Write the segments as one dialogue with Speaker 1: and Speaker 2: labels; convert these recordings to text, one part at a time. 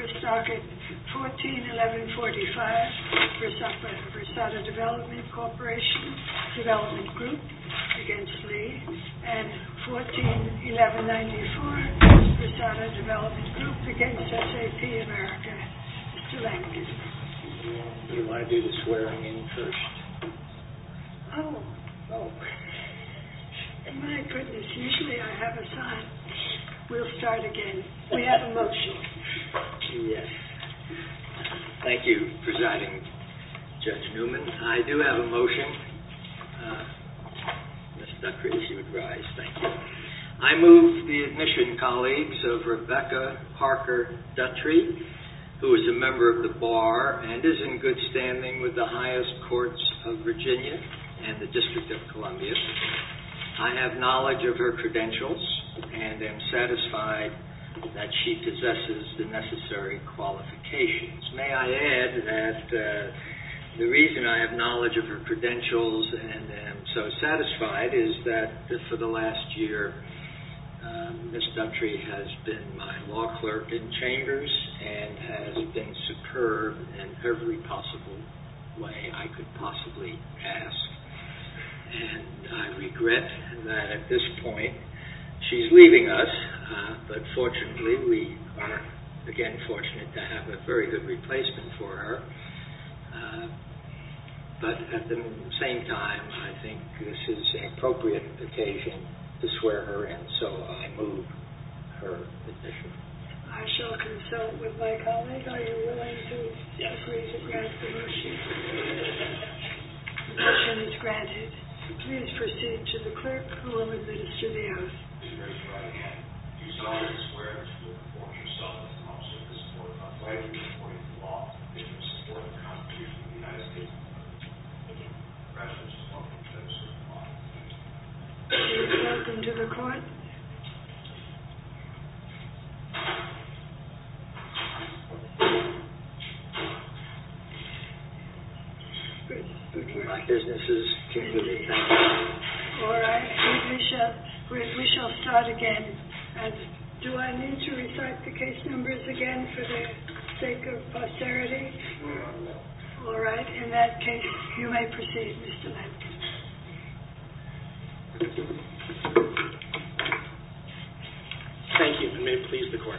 Speaker 1: First docket 14-1145, Versata Development Corporation, Development Group against Lee, and 14-1194, Versata Development Group against SAP America. Mr. Lankin.
Speaker 2: You want to do the swearing in first?
Speaker 1: Oh. My goodness, usually I have a sign. We'll start again. We have a motion.
Speaker 2: Yes. Thank you, Presiding Judge Newman. I do have a motion. Ms. Duttry, if you would rise. Thank you. I move the admission, colleagues, of Rebecca Parker Duttry, who is a member of the Bar and is in good standing with the highest courts of Virginia and the District of Columbia. I have knowledge of her credentials and am satisfied that she possesses the necessary qualifications. May I add that the reason I have knowledge of her credentials and am so satisfied is that for the last year, Ms. Duttry has been my law clerk in chambers and has been superb in every possible way I could possibly ask. And I regret that at this point she's leaving us, but fortunately we are again fortunate to have a very good replacement for her. But at the same time, I think this is an appropriate occasion to swear her in, so I move her admission.
Speaker 1: I shall consult with my colleague. Are you willing to agree to grant the motion? The motion is granted. Please proceed to the clerk who will administer the oath.
Speaker 3: Please raise your right hand. Do you solemnly swear that you will report yourself as an officer of this court uprightly according to law and in support of the Constitution of the United States? I do. Congratulations. Welcome to the law.
Speaker 1: Welcome to the court. Good work.
Speaker 2: My business is concluded. Thank you.
Speaker 1: All right. We shall start again. And do I need to recite the case numbers again for the sake of posterity? All right. In that case, you may proceed, Mr. Lankin.
Speaker 4: Thank you, and may it please the Court.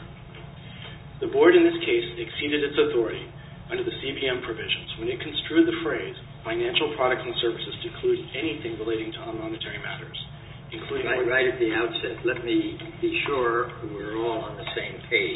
Speaker 4: The Board in this case exceeded its authority under the CPM provisions when it construed the phrase financial products and services to include anything relating to monetary matters, including...
Speaker 2: Right at the outset, let me be sure we're all on the same page.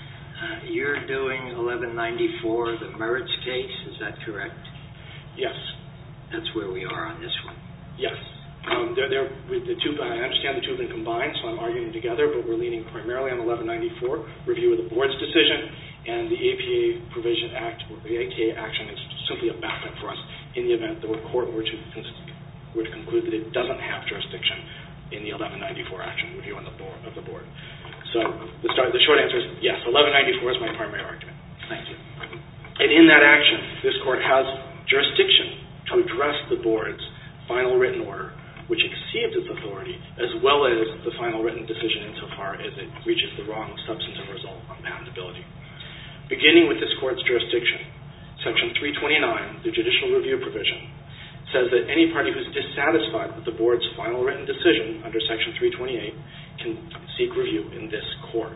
Speaker 2: You're doing 1194, the merits case, is that correct?
Speaker 4: Yes.
Speaker 2: That's where we are on this one.
Speaker 4: Yes. They're with the two. I understand the two have been combined, so I'm arguing them together, but we're leaning primarily on 1194, review of the Board's decision, and the APA Provision Act, or the APA action is simply a backup for us in the event the court were to conclude that it doesn't have jurisdiction in the 1194 action review of the Board. So the short answer is yes, 1194 is my primary argument.
Speaker 2: Thank you.
Speaker 4: And in that action, this court has jurisdiction to address the Board's final written order, which exceeds its authority, as well as the final written decision insofar as it reaches the wrong substantive result on patentability. Beginning with this court's jurisdiction, Section 329, the judicial review provision, says that any party who's dissatisfied with the Board's final written decision under Section 328 can seek review in this court.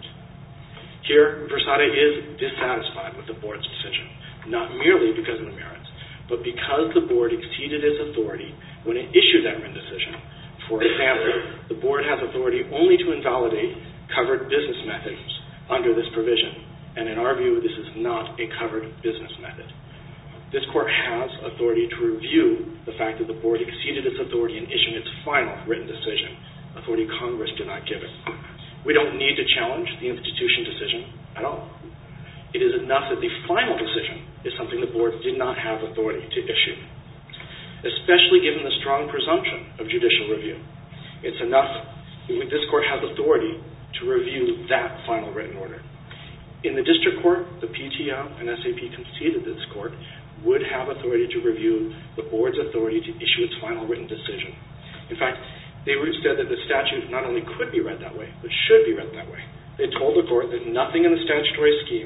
Speaker 4: Here, Versata is dissatisfied with the Board's decision, not merely because of the merits, but because the Board exceeded its authority when it issued that written decision. For example, the Board has authority only to invalidate covered business methods under this provision, and in our view, this is not a covered business method. This court has authority to review the fact that the Board exceeded its authority in issuing its final written decision, authority Congress did not give it. We don't need to challenge the institution decision at all. It is enough that the final decision is something the Board did not have authority to issue, especially given the strong presumption of judicial review. It's enough that this court has authority to review that final written order. In the district court, the PTO and SAP conceded that this court would have authority to review the Board's authority to issue its final written decision. In fact, they said that the statute not only could be read that way, but should be read that way. They told the court that nothing in the statutory scheme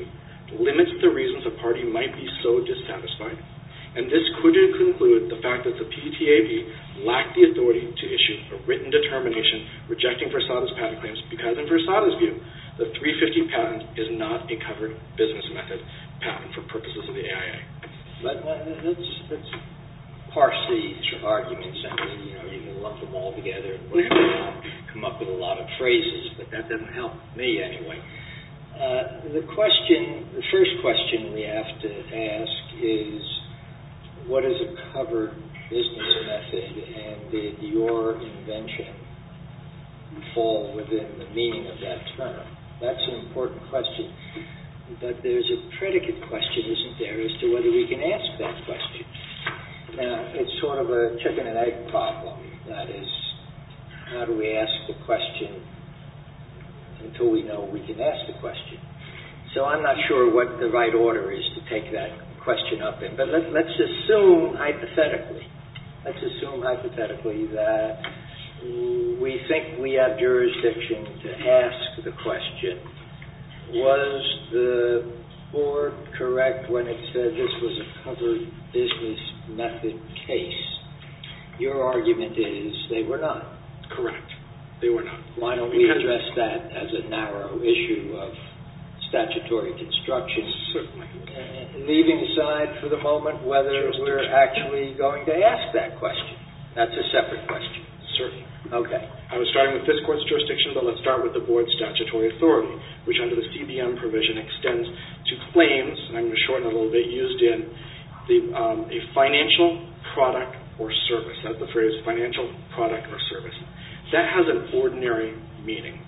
Speaker 4: limits the reasons a party might be so dissatisfied, and this could include the fact that the PTAB lacked the authority to issue a written determination rejecting Versada's patent claims because, in Versada's view, the 350 patent is not a covered business method patent for purposes of the AIA.
Speaker 2: But let's parse these arguments. I mean, you can lump them all together and come up with a lot of phrases, but that doesn't help me anyway. The first question we have to ask is, what is a covered business method, and did your invention fall within the meaning of that term? That's an important question. But there's a predicate question, isn't there, as to whether we can ask that question. Now, it's sort of a chicken and egg problem. That is, how do we ask the question until we know we can ask the question? So I'm not sure what the right order is to take that question up in. But let's assume hypothetically that we think we have jurisdiction to ask the question, was the board correct when it said this was a covered business method case? Your argument is they were not.
Speaker 4: Correct. They were not.
Speaker 2: Why don't we address that as a narrow issue of statutory construction?
Speaker 4: Certainly.
Speaker 2: Leaving aside for the moment whether we're actually going to ask that question. That's a separate question.
Speaker 4: Certainly.
Speaker 2: Okay.
Speaker 4: I was starting with this court's jurisdiction, but let's start with the board's statutory authority, which under the CBM provision extends to claims, and I'm going to shorten it a little bit, used in a financial product or service. That's the phrase, financial product or service. That has an ordinary meaning.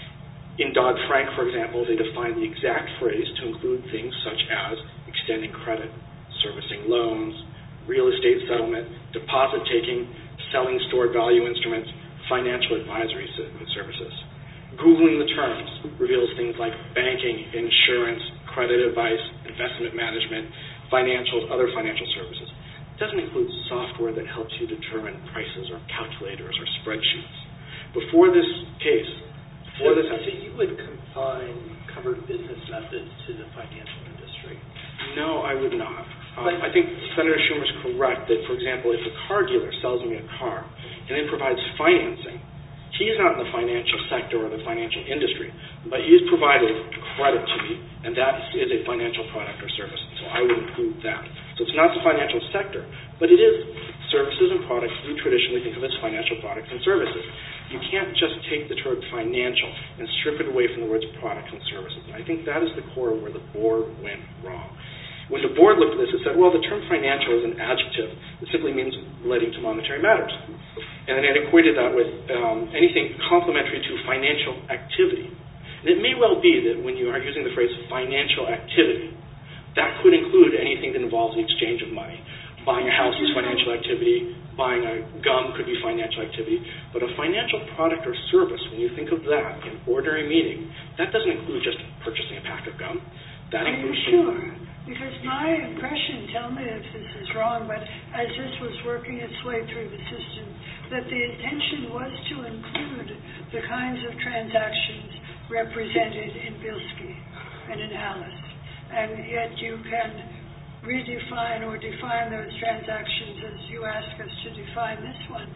Speaker 4: In Dodd-Frank, for example, they define the exact phrase to include things such as extending credit, servicing loans, real estate settlement, deposit taking, selling stored value instruments, financial advisory services. Googling the terms reveals things like banking, insurance, credit advice, investment management, financials, other financial services. It doesn't include software that helps you determine prices or calculators or spreadsheets. Before this case,
Speaker 5: So you would confine covered business methods to the financial industry?
Speaker 4: No, I would not. I think Senator Schumer's correct that, for example, if a car dealer sells me a car and then provides financing, he's not in the financial sector or the financial industry, but he's provided credit to me, and that is a financial product or service. So I would include that. So it's not the financial sector, but it is services and products we traditionally think of as financial products and services. You can't just take the term financial and strip it away from the words products and services. And I think that is the core where the board went wrong. When the board looked at this, it said, well, the term financial is an adjective. It simply means relating to monetary matters. And then it equated that with anything complementary to financial activity. And it may well be that when you are using the phrase financial activity, that could include anything that involves the exchange of money. Buying a house is financial activity. Buying a gum could be financial activity. But a financial product or service, when you think of that in ordinary meaning, that doesn't include just purchasing a pack of gum. That includes
Speaker 1: sure? Because my impression, tell me if this is wrong, but as this was working its way through the system, that the intention was to include the kinds of transactions represented in Bilski and in Alice. And yet you can redefine or define those transactions as you ask us to define this one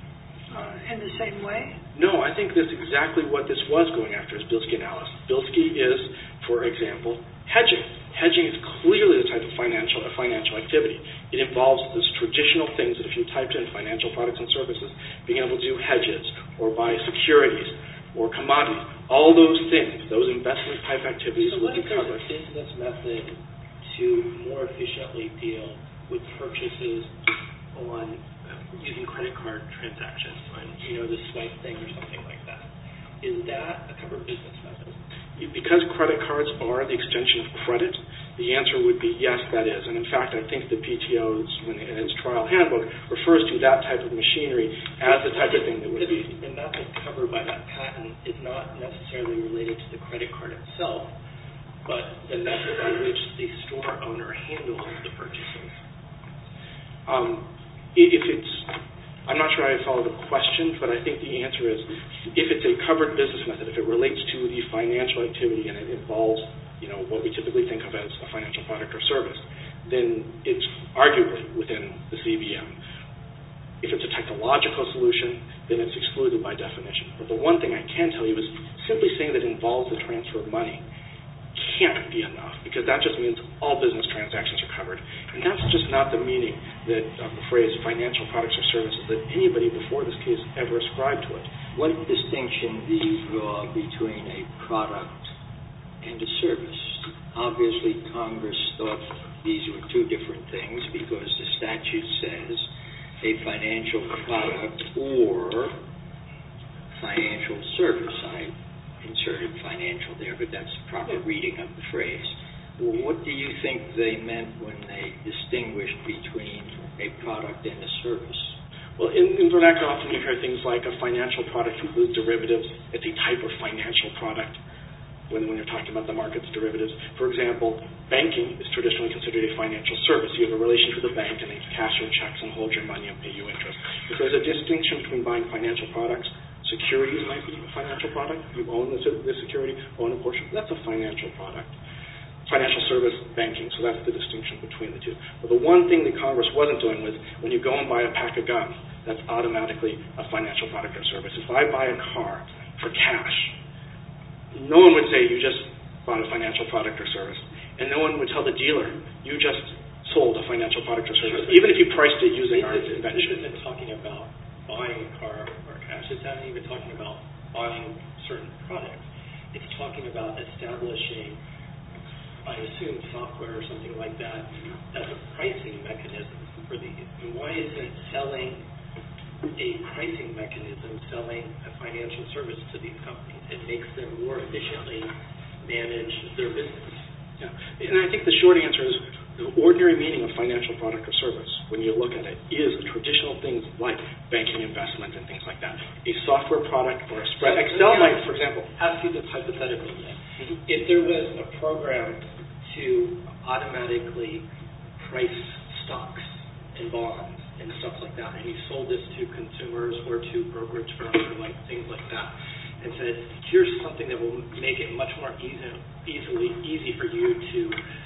Speaker 1: in the same way?
Speaker 4: No, I think that's exactly what this was going after is Bilski and Alice. Bilski is, for example, hedging. Hedging is clearly the type of financial activity. It involves those traditional things that if you typed in financial products and services, being able to do hedges or buy securities or commodities, all those things, those investment type activities will be covered.
Speaker 5: So what if there's a business method to more efficiently deal with purchases on using credit card transactions, on the swipe thing or something like that? Is that a covered business method?
Speaker 4: Because credit cards are the extension of credit, the answer would be yes, that is. And in fact, I think the PTO, in its trial handbook, refers to that type of machinery as the type of thing that would be.
Speaker 5: And that that's covered by that patent is not necessarily related to the credit card itself, but the method by which the store owner handles the purchases.
Speaker 4: I'm not sure I follow the question, but I think the answer is if it's a covered business method, if it relates to the financial activity and it involves what we typically think of as a financial product or service, then it's arguably within the CBM. If it's a technological solution, then it's excluded by definition. But the one thing I can tell you is simply saying that it involves the transfer of money can't be enough, because that just means all business transactions are covered. And that's just not the meaning of the phrase financial products or services that anybody before this case ever ascribed to it.
Speaker 2: What distinction do you draw between a product and a service? Obviously, Congress thought these were two different things because the statute says a financial product or financial service. I inserted financial there, but that's the proper reading of the phrase. Well, what do you think they meant when they distinguished between a product and a service?
Speaker 4: Well, in vernacular, often you hear things like a financial product includes derivatives. It's a type of financial product when you're talking about the market's derivatives. For example, banking is traditionally considered a financial service. You have a relationship with the bank, and they cash your checks and hold your money and pay you interest. If there's a distinction between buying financial products, securities might be a financial product. You own the security, own a portion. That's a financial product. Financial service, banking, so that's the distinction between the two. But the one thing that Congress wasn't doing was when you go and buy a pack of gum, that's automatically a financial product or service. If I buy a car for cash, no one would say you just bought a financial product or service. And no one would tell the dealer, you just sold a financial product or service, even if you priced it using our invention.
Speaker 5: This isn't talking about buying a car or cash. It's not even talking about buying certain products. It's talking about establishing, I assume, software or something like that as a pricing mechanism for these. And why isn't selling a pricing mechanism selling a financial service to these companies? It makes them more efficiently manage their business.
Speaker 4: Yeah. And I think the short answer is the ordinary meaning of financial product or service, when you look at it, is traditional things like banking, investment, and things like that. A software product or a spread. Excel might, for example.
Speaker 5: Ask you this hypothetically then. Mm-hmm. If there was a program to automatically price stocks and bonds and stuff like that, and you sold this to consumers or to brokerage firms or like things like that, and said, here's something that will make it much more easy for you to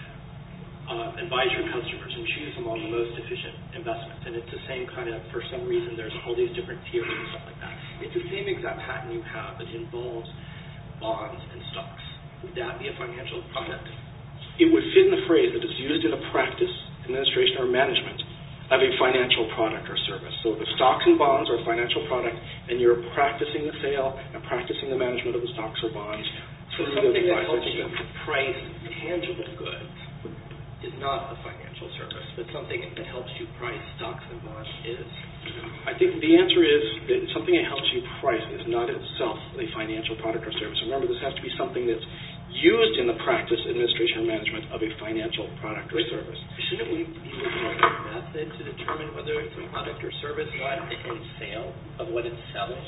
Speaker 5: advise your customers and choose among the most efficient investments. And it's the same kind of, for some reason, there's all these different tiers and stuff like that. It's the same exact patent you have that involves bonds and stocks. Would that be a financial product?
Speaker 4: It would fit in the phrase that is used in the practice, administration, or management of a financial product or service. So the stocks and bonds are a financial product, and you're practicing the sale and practicing the management of the stocks or bonds.
Speaker 5: So something that helps you price tangible goods is not a financial service, but something that helps you price stocks and bonds is.
Speaker 4: I think the answer is that something that helps you price is not itself a financial product or service. Remember, this has to be something that's used in the practice, administration, or management of a financial product or service.
Speaker 5: Shouldn't we be looking at the method to determine whether it's a product or service, not the end sale of what it's selling?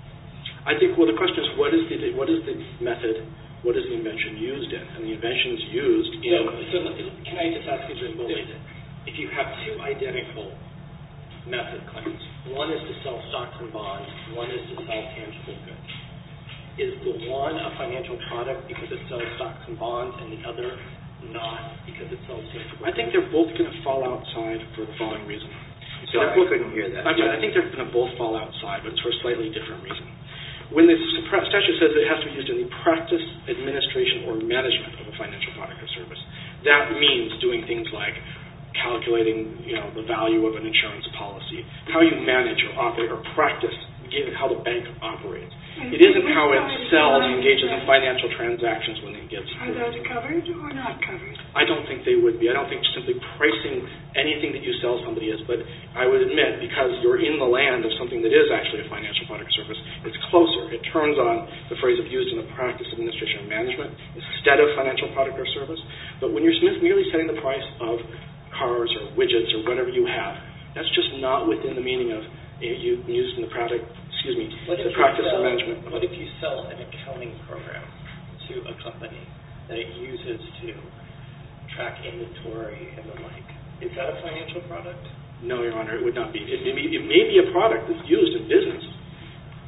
Speaker 4: I think, well, the question is, what is the method, what is the invention used in? And the invention is used in...
Speaker 5: So can I just ask you this? If you have two identical method claims, one is to sell stocks and bonds, one is to sell tangible goods, is the one a financial product because it sells stocks and bonds and the other not because it sells tangible goods?
Speaker 4: I think they're both going to fall outside for the following reason.
Speaker 2: So I couldn't hear that.
Speaker 4: I'm sorry, I think they're going to both fall outside, but it's for a slightly different reason. When the statute says it has to be used in the practice, administration, or management of a financial product or service, that means doing things like calculating, the value of an insurance policy, how you manage or operate or practice, how the bank operates. It isn't how it sells and engages in financial transactions when it gives.
Speaker 1: Are those covered or not covered?
Speaker 4: I don't think they would be. I don't think simply pricing anything that you sell somebody is, but I would admit, because you're in the land of something that is actually a financial product or service, it's closer. It turns on the phrase of used in the practice, administration, or management instead of financial product or service. But when you're merely setting the price of cars or widgets or whatever you have, that's just not within the meaning of used in the product, the practice of management.
Speaker 5: What if you sell an accounting program to a company that it uses to track inventory and the like? Is that a financial product?
Speaker 4: No, Your Honor, it would not be. It may be a product that's used in business,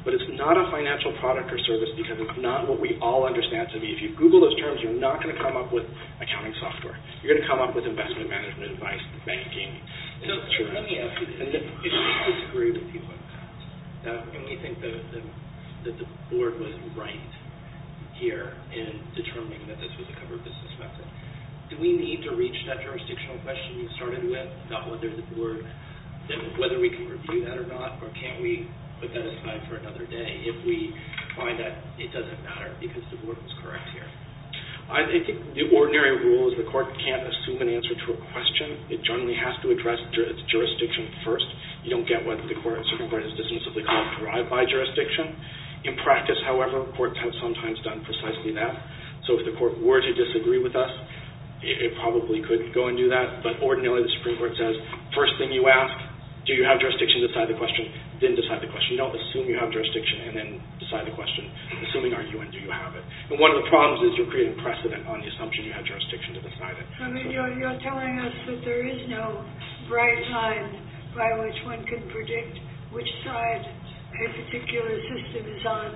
Speaker 4: but it's not a financial product or service because it's not what we all understand to be. If you Google those terms, you're not going to come up with accounting software. You're going to come up with investment management advice, banking, insurance.
Speaker 5: Let me ask you this. If we disagree with you on that, and we think that the board was right here in determining that this was a covered business method, do we need to reach that jurisdictional question you started with about whether the board, whether we can review that or not, or can't we put that aside for another day if we find that it doesn't matter because the board was correct here?
Speaker 4: I think the ordinary rule is the court can't assume an answer to a question. It generally has to address its jurisdiction first. You don't get what the Supreme Court has dismissively called drive-by jurisdiction. In practice, however, courts have sometimes done precisely that. So if the court were to disagree with us, it probably could go and do that. But ordinarily, the Supreme Court says, first thing you ask, do you have jurisdiction to decide the question? Then decide the question. You don't assume you have jurisdiction and then decide the question, assuming are you and do you have it. And one of the problems is you're creating precedent on the assumption you have jurisdiction to decide it.
Speaker 1: I mean, you're telling us that there is no bright line by which one can predict which side a particular system is on.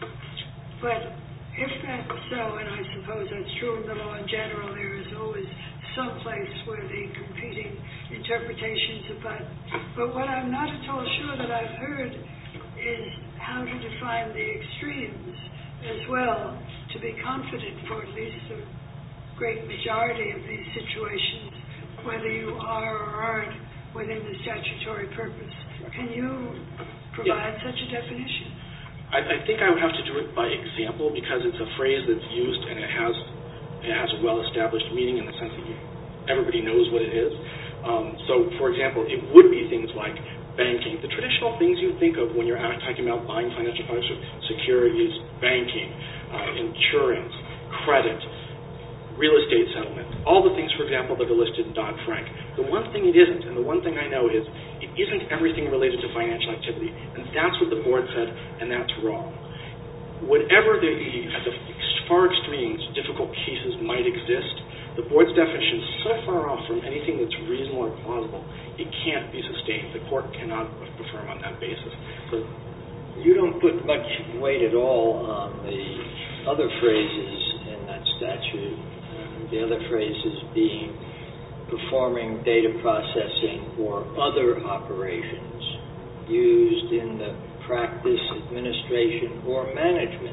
Speaker 1: But if that's so, and I suppose that's true in the law in general, there is always some place where the competing interpretations apply. But what I'm not at all sure that I've heard is how to define the extremes as well to be confident for at least a great majority of these situations, whether you are or aren't within the statutory purpose. Can you provide such a definition?
Speaker 4: I think I would have to do it by example because it's a phrase that's used and it has a well-established meaning in the sense that everybody knows what it is. So, for example, it would be things like banking. The traditional things you think of when you're talking about buying financial products, securities, banking, insurance, credit, real estate settlement, all the things, for example, that are listed in Dodd-Frank. The one thing it isn't, and the one thing I know is it isn't everything related to financial activity. And that's what the board said, and that's wrong. Whatever at the far extremes, difficult cases might exist, the board's definition is so far off from anything that's reasonable or plausible, it can't be sustained. The court cannot affirm on that basis. So,
Speaker 2: you don't put much weight at all on the other phrases in that statute. The other phrases being performing data processing or other operations used in the practice, administration, or management.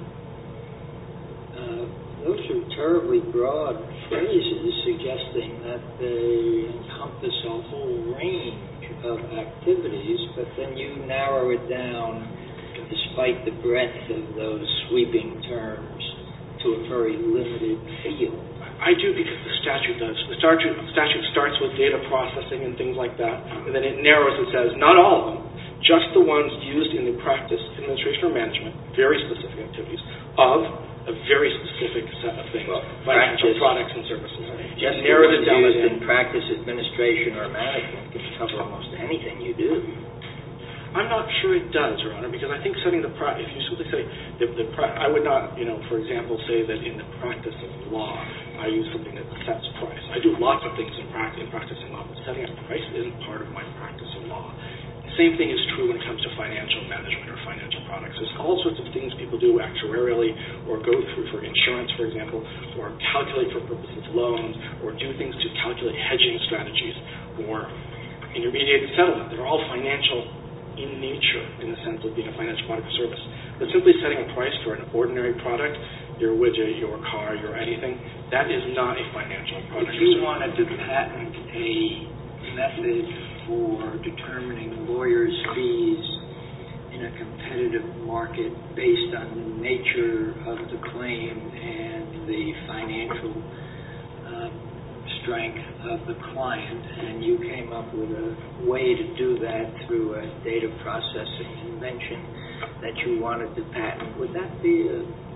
Speaker 2: Those are terribly broad phrases suggesting that they encompass a whole range of activities, but then you narrow it down, despite the breadth of those sweeping terms, to a very limited field.
Speaker 4: I do because the statute does. The statute starts with data processing and things like that, and then it narrows, it says, not all of them, just the ones used in the practice, administration, or management, very specific activities, of a very specific set of things, financial products and services.
Speaker 2: Just narrows it down used in practice, administration, or management can cover almost anything you do.
Speaker 4: I'm not sure it does, Your Honor, because I think setting if you simply say, I would not, for example, say that in the practice of law, I use something that sets price. I do lots of things in practicing law, but setting a price isn't part of my practice of law. The same thing is true when it comes to financial management or financial products. There's all sorts of things people do actuarially or go through for insurance, for example, or calculate for purposes of loans, or do things to calculate hedging strategies or intermediated settlement. They're all financial in nature, in the sense of being a financial product or service. But simply setting a price for an ordinary product, your widget, your car, your anything, that is not a financial product.
Speaker 2: If you wanted to patent a method for determining lawyers' fees in a competitive market based on the nature of the claim and the financial strength of the client, and you came up with a way to do that through a data processing invention that you wanted to patent, would that be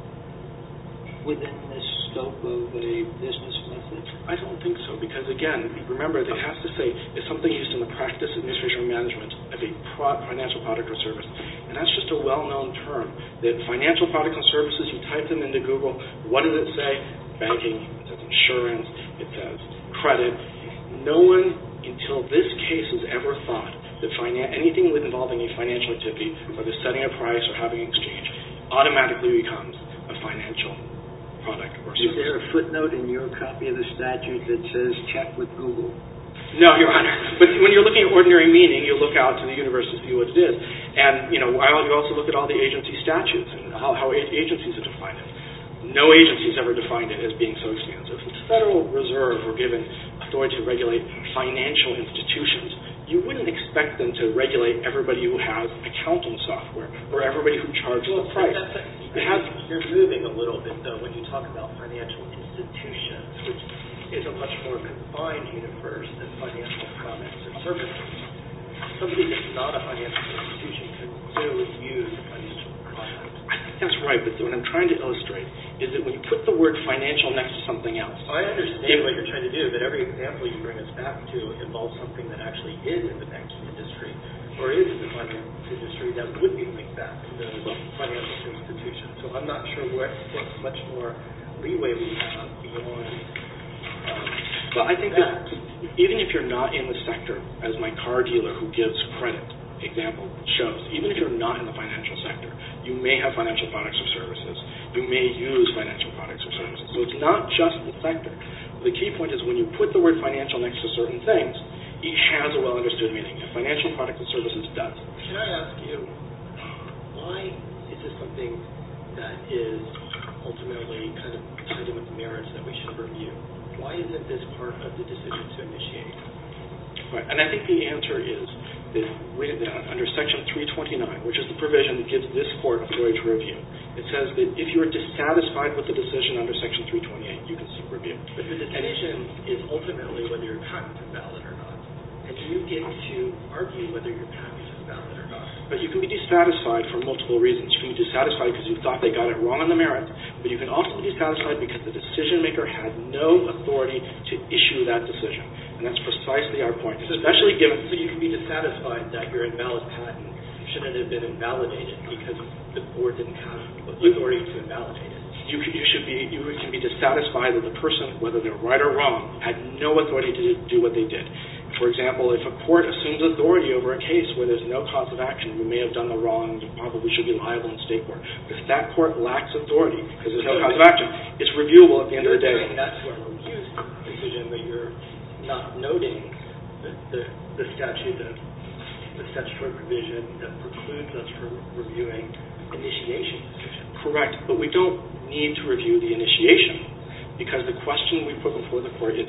Speaker 2: within the scope of a business method?
Speaker 4: I don't think so, because again, remember, it has to say it's something used in the practice, administration, or management of a financial product or service. And that's just a well-known term. That financial products and services, you type them into Google, what does it say? Banking, it says insurance, it says credit. No one until this case has ever thought that anything involving a financial activity, whether setting a price or having an exchange, automatically becomes a financial product or service.
Speaker 2: Is there a footnote in your copy of the statute that says check with Google?
Speaker 4: No, Your Honor. But when you're looking at ordinary meaning, you look out to the universe to see what it is. And, you also look at all the agency statutes and how agencies have defined it. No agency has ever defined it as being so expansive. If the Federal Reserve were given authority to regulate financial institutions, you wouldn't expect them to regulate everybody who has accounting software or everybody who charges a price.
Speaker 5: You're moving a little bit, though, when you talk about financial institutions, which is a much more confined universe than financial products or services. Somebody that's not a financial institution can clearly use a financial product.
Speaker 4: I think that's right, but what I'm trying to illustrate is that when you put the word financial next to something else...
Speaker 5: I understand what you're trying to do, but every example you bring us back to involves something that actually is in the banking industry or is in the finance industry that would be linked back to the financial institution. So I'm not sure what much more leeway we have beyond...
Speaker 4: Well, I think that even if you're not in the sector, as my car dealer who gives credit example shows, even if you're not in the financial sector, you may have financial products or services. You may use financial products or services. So it's not just the sector. The key point is when you put the word financial next to certain things, it has a well-understood meaning. A financial product or services does.
Speaker 5: Can I ask you, why is this something that is ultimately kind of tied in with the merits that we should review? Why isn't this part of the decision to initiate?
Speaker 4: Right, and I think the answer is that under Section 329, which is the provision that gives this court authority to review, it says that if you are dissatisfied with the decision under Section 328, you can seek review.
Speaker 5: But the decision is ultimately whether your patent is valid or not. And you get to argue whether your patent is valid or not.
Speaker 4: But you can be dissatisfied for multiple reasons. You can be dissatisfied because you thought they got it wrong on the merits, but you can also be dissatisfied because the decision maker had no authority to issue that decision. And that's precisely our point, especially given...
Speaker 5: So you can be dissatisfied that your invalid patent shouldn't have been invalidated because the board didn't have authority to invalidate it.
Speaker 4: You can be dissatisfied that the person, whether they're right or wrong, had no authority to do what they did. For example, if a court assumes authority over a case where there's no cause of action, you may have done the wrong, you probably should be liable in state court. But if that court lacks authority because there's no cause of action, it's reviewable at the end of the day.
Speaker 5: That's where we'll use the decision, but you're not noting the statute, the statutory provision that precludes us from reviewing initiation decisions.
Speaker 4: Correct, but we don't need to review the initiation because the question we put before the court is,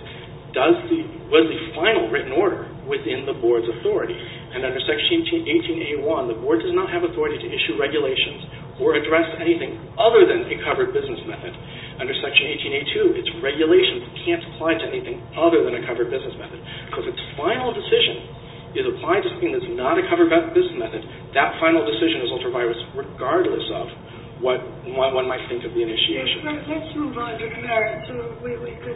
Speaker 4: was the final written order within the board's authority? And under Section 18A1, the board does not have authority to issue regulations or address anything other than a covered business method. Under Section 18A2, its regulations can't apply to anything other than a covered business method. So if its final decision is applied to something that's not a covered business method, that final decision is ultra-virus regardless of what one might think of the initiation.
Speaker 1: Let's move on to the merits. So we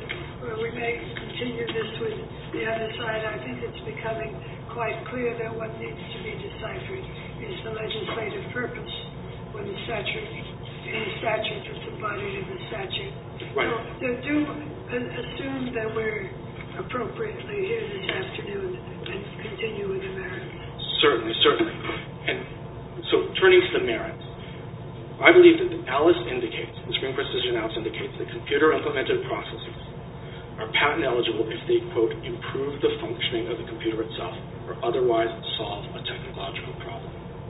Speaker 1: may continue this with the other side. I think it's becoming quite clear that what needs to be deciphered is the legislative purpose when the statute that's embodied in the statute.
Speaker 4: Right.
Speaker 1: So do assume that we're appropriately here this afternoon and continue with the merits.
Speaker 4: Certainly. And so turning to the merits, I believe that Alice indicates, the Supreme Court's decision Alice indicates, that computer-implemented processes are patent eligible if they, quote, improve the functioning of the computer itself or otherwise solve a technological problem.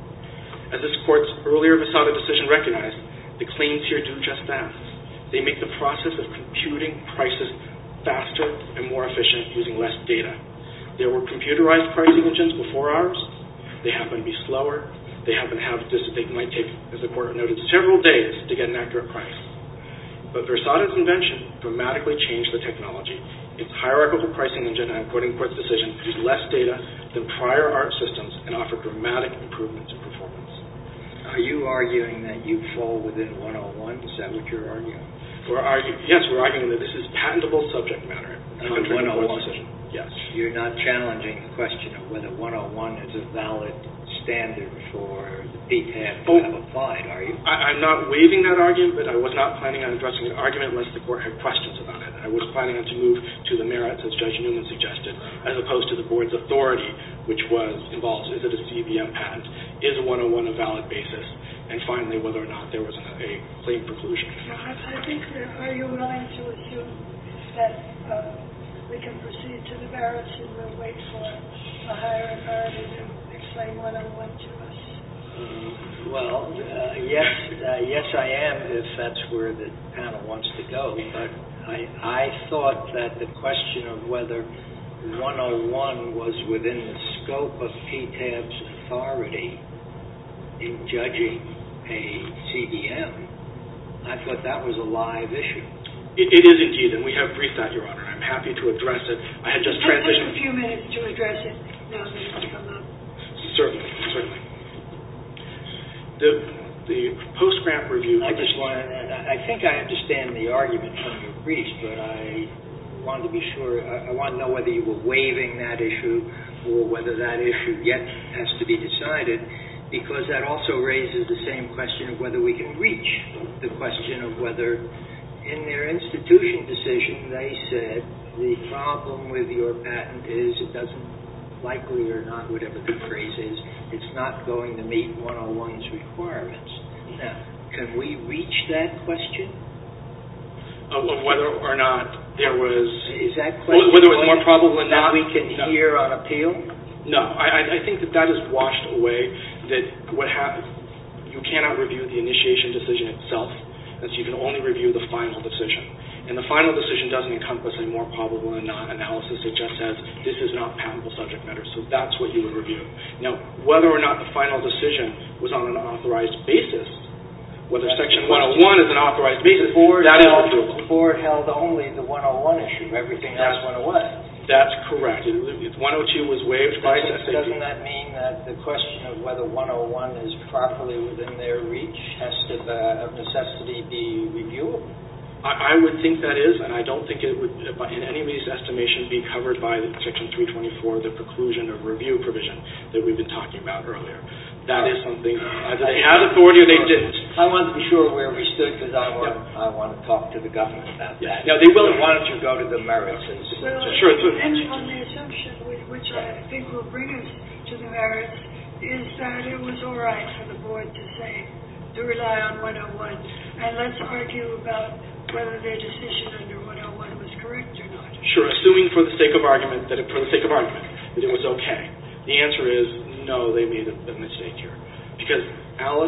Speaker 4: As this Court's earlier Vasada decision recognized, the claims here do just that. They make the process of computing prices faster and more efficient using less data. There were computerized pricing engines before ours. They happen to be slower. They happen to have they might take, as the Court noted, several days to get an accurate price. But Vasada's invention dramatically changed the technology. Its hierarchical pricing engine, according to the Court's decision, used less data than prior art systems and offered dramatic improvements in performance.
Speaker 2: Are you arguing that you fall within 101? Is that what you're arguing?
Speaker 4: Yes, we're arguing that this is patentable subject matter.
Speaker 2: Under 101?
Speaker 4: Yes.
Speaker 2: You're not challenging the question of whether 101 is a valid standard for the PTAB to have applied, are you?
Speaker 4: I'm not waiving that argument, but I was not planning on addressing an argument unless the court had questions about it. I was planning on to move to the merits, as Judge Newman suggested, as opposed to the board's authority, which was involved, is it a CBM patent? Is a 101 a valid basis? And finally, whether or not there was a claim preclusion.
Speaker 1: I think, are you willing to assume that we can proceed to the merits and we'll wait for a higher authority to explain 101 to us?
Speaker 2: Yes, I am, if that's where the panel wants to go. But I thought that the question of whether 101 was within the scope of PTAB's authority in judging a CBM, I thought that was a live issue.
Speaker 4: It is indeed, and we have briefed that, Your Honor. I'm happy to address it. I had just transitioned.
Speaker 1: Take a few minutes to address it now that it's come up.
Speaker 4: Certainly. The post-grant review.
Speaker 2: I think I understand the argument from your briefs, but I wanted to be sure. I want to know whether you were waiving that issue or whether that issue yet has to be decided, because that also raises the same question of whether we can reach the question of whether, in their institution decision, they said the problem with your patent is it doesn't, likely or not, whatever the phrase is, it's not going to meet 101's requirements. Now, can we reach that question?
Speaker 4: Of whether or not there was...
Speaker 2: Is that question
Speaker 4: whether it was more probable than not?
Speaker 2: That we can hear on appeal?
Speaker 4: No, I think that is washed away, that what happens, you cannot review the initiation decision itself, and so you can only review the final decision. And the final decision doesn't encompass a more probable than not analysis. It just says this is not patentable subject matter, so that's what you would review. Now, whether or not the final decision was on an authorized basis, whether Section 101 is an authorized basis, that is reviewable.
Speaker 2: The board held only the 101 issue. Everything else went away.
Speaker 4: That's correct. 102 was waived by SAP.
Speaker 2: Doesn't that mean that the question of whether 101 is properly within their reach has to, of necessity, be reviewable?
Speaker 4: I would think that is, and I don't think it would, in anybody's estimation, be covered by Section 324, the preclusion or review provision that we've been talking about earlier. That is something, either they had authority or they didn't.
Speaker 2: I wanted to be sure where we stood, because I want to talk to the government about that.
Speaker 4: Now, they will.
Speaker 2: So why don't you go to the merits?
Speaker 4: Sure.
Speaker 1: And on the assumption, which I think will bring us to the merits, is that it was all right for the board to rely on 101, and let's argue about whether their decision under 101 was correct or not.
Speaker 4: Sure, assuming for the sake of argument that it was okay. The answer is no, they made a mistake here. Because Alice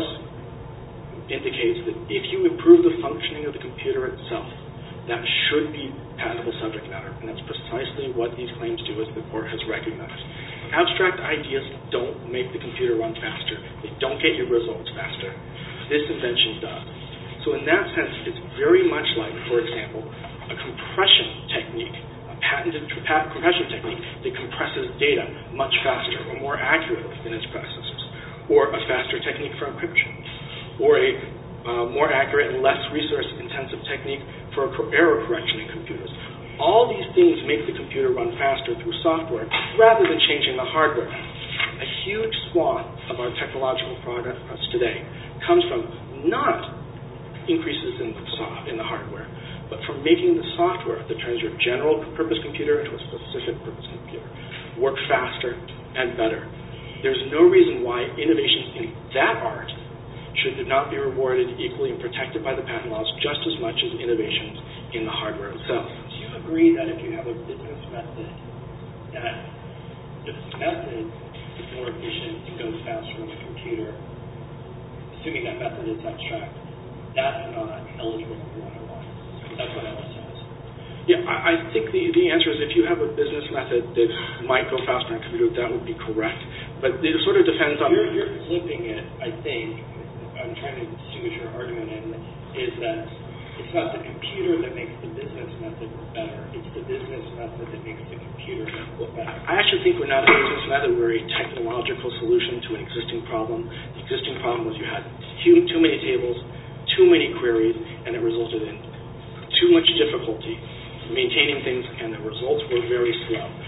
Speaker 4: indicates that if you improve the functioning of the computer itself, that should be patentable subject matter, and that's precisely what these claims do, as the court has recognized. Abstract ideas don't make the computer run faster. They don't get your results faster. This invention does. So in that sense, it's very much like, for example, a compression technique, a patented compression technique that compresses data much faster or more accurately than its predecessors, or a faster technique for encryption, or a more accurate and less resource-intensive technique for error correction in computers. All these things make the computer run faster through software rather than changing the hardware. A huge swath of our technological progress today comes from not increases in the hardware, but from making the software that turns your general purpose computer into a specific purpose computer work faster and better. There's no reason why innovations in that art should not be rewarded equally and protected by the patent laws just as much as innovations in the hardware itself.
Speaker 5: Do you agree that if you have a business method that the method is more efficient and goes faster on the computer, assuming that method is abstract, that's not eligible for 101. That's what Alice says.
Speaker 4: Yeah, I think the answer is if you have a business method that might go faster on a computer, that would be correct. But it sort of depends on...
Speaker 5: You're flipping it, I think. I'm trying to distinguish your argument in is that it's not the computer that makes the business method better. It's the business method that makes the computer look better.
Speaker 4: I actually think we're not a business method. We're a technological solution to an existing problem. The existing problem was you had too many tables, too many queries, and it resulted in too much difficulty maintaining things, and the results were very slow.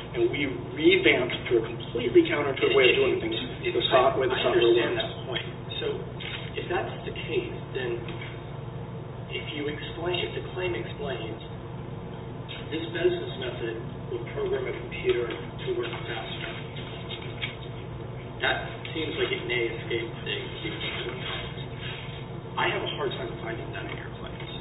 Speaker 4: and we revamped through a completely counterintuitive way of doing things the software works.
Speaker 5: I understand that point. So if that's the case, then if the claim explains this business method will program a computer to work faster, that seems like it may escape the I have a hard time finding that in your claims.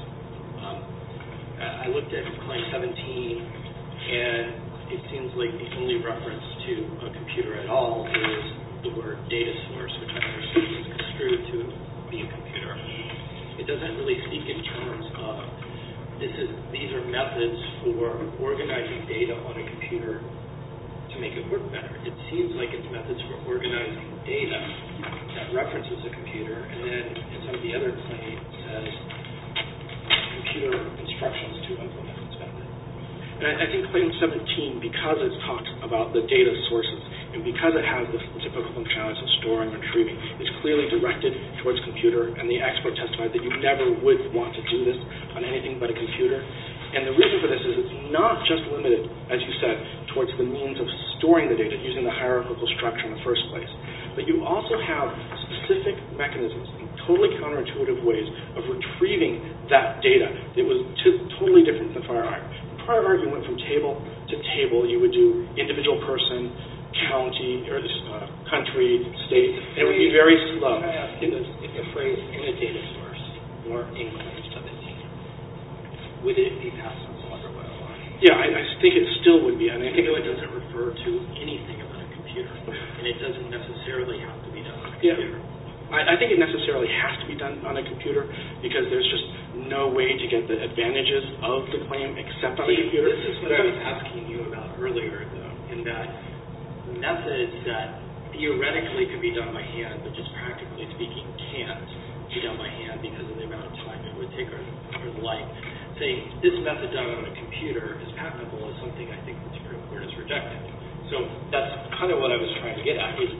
Speaker 5: I looked at claim 17, and it seems like the only reference to a computer at all is the word data source, which I understand is construed to be a computer. It doesn't really speak in terms of these are methods for organizing data on a computer to make it work better. It seems like it's methods for organizing data that references a computer, and then in some of the other claims says computer instructions to implement this method.
Speaker 4: And I think claim 17, because it talks about the data sources and because it has the typical functionalities of storing and retrieving, is clearly directed towards computer, and the expert testified that you never would want to do this on anything but a computer. And the reason for this is it's not just limited, as you said, towards the means of storing the data using the hierarchical structure in the first place, but you also have specific mechanisms in totally counterintuitive ways of retrieving that data. It was totally different than the prior art. In prior art, you went from table to table. You would do individual person, county, or country, state. It would be very slow.
Speaker 5: Can I ask you this? If the phrase in a data source weren't in claim 17, would it be passed on some other way along?
Speaker 4: Yeah, I think it still would be. I mean, I think
Speaker 5: it doesn't refer to anything about a computer, and it doesn't necessarily have to be done on a computer.
Speaker 4: I think it necessarily has to be done on a computer because there's just no way to get the advantages of the claim except on a computer.
Speaker 5: This is what I was asking you about earlier, though, in that methods that theoretically could be done by hand, but just practically speaking can't be done by hand because of the amount of time it would take or the like. Saying this method done on a computer is patentable is something I think the Supreme Court has rejected. So that's kind of what I was trying to get at. Is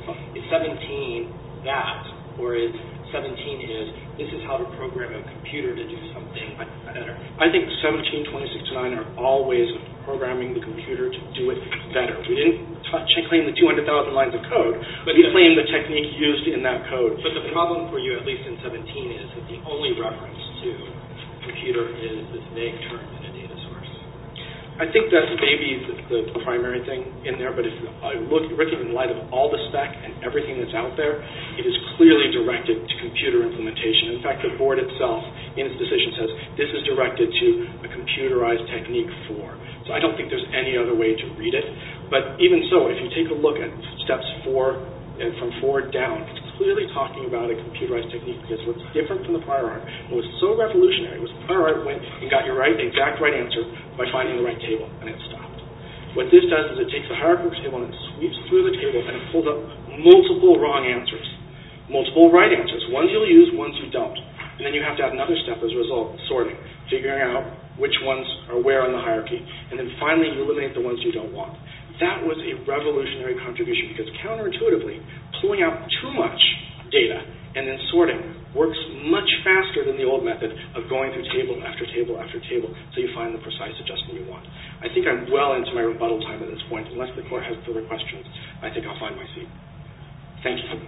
Speaker 5: 17 that, or is 17 is this is how to program a computer to do something better?
Speaker 4: I think 17, 26, 9 are all ways of programming the computer to do it better. We didn't claim the 200,000 lines of code, but we claimed the technique used in that code.
Speaker 5: But the problem for you, at least in 17, is that the only reference to computer is this vague term in a data source.
Speaker 4: I think that's maybe the primary thing in there, but if I look in light of all the spec and everything that's out there, it is clearly directed to computer implementation. In fact, the board itself, in its decision, says this is directed to a computerized technique for. So I don't think there's any other way to read it. But even so, if you take a look at steps 4 and from 4 down, it's clearly talking about a computerized technique because what's different from the prior art and was so revolutionary was the prior art went and got your exact right answer by finding the right table, and it stopped. What this does is it takes the hierarchical table and it sweeps through the table and it pulls up multiple wrong answers, multiple right answers, ones you'll use, ones you don't. And then you have to add another step as a result, sorting, figuring out which ones are where in the hierarchy, and then finally you eliminate the ones you don't want. That was a revolutionary contribution because counterintuitively, pulling out too much data and then sorting works much faster than the old method of going through table after table after table so you find the precise adjustment you want. I think I'm well into my rebuttal time at this point. Unless the court has further questions, I think I'll find my seat. Thank you.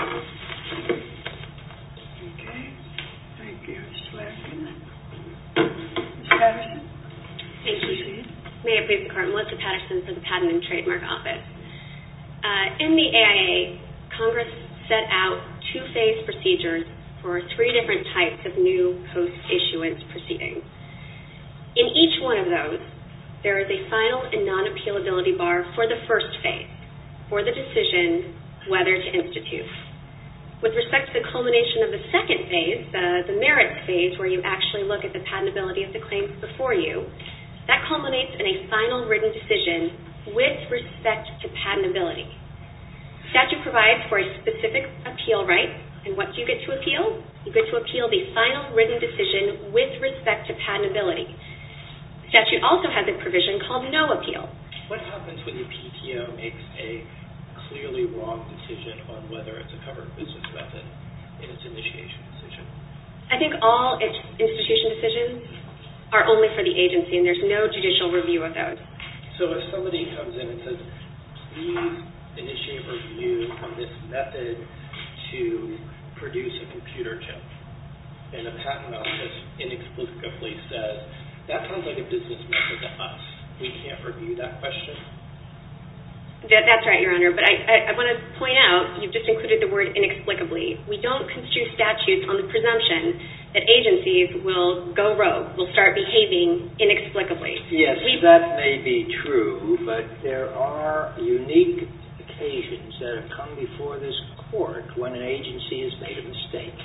Speaker 1: Okay. Thank you, Ms. Flaherty. Ms. Patterson?
Speaker 6: Thank you. May it please the Court, Melissa Patterson for the Patent and Trademark Office. In the AIA, Congress set out two-phase procedures for 3 different types of new post-issuance proceedings. In each one of those, there is a final and non-appealability bar for the first phase, for the decision whether to institute. With respect to the culmination of the second phase, the merits phase, where you actually look at the patentability of the claims before you, that culminates in a final written decision with respect to patentability. Statute provides for a specific appeal right, and what do you get to appeal? You get to appeal the final written decision with respect to patentability. Statute also has a provision called no appeal.
Speaker 5: What happens when the PTO makes a clearly wrong decision on whether it's a covered business method in its initiation decision?
Speaker 6: I think all institution decisions are only for the agency, and there's no judicial review of those.
Speaker 5: So if somebody comes in and says, please initiate review of this method to produce a computer chip, and the patent office inexplicably says, that sounds like a business method to us. We can't review that question?
Speaker 6: That's right, Your Honor, but I want to point out, you've just included the word inexplicably. We don't construe statutes on the presumption that agencies will go rogue, will start behaving inexplicably.
Speaker 2: Yes, that may be true, but there are unique occasions that have come before this court when an agency has made a mistake.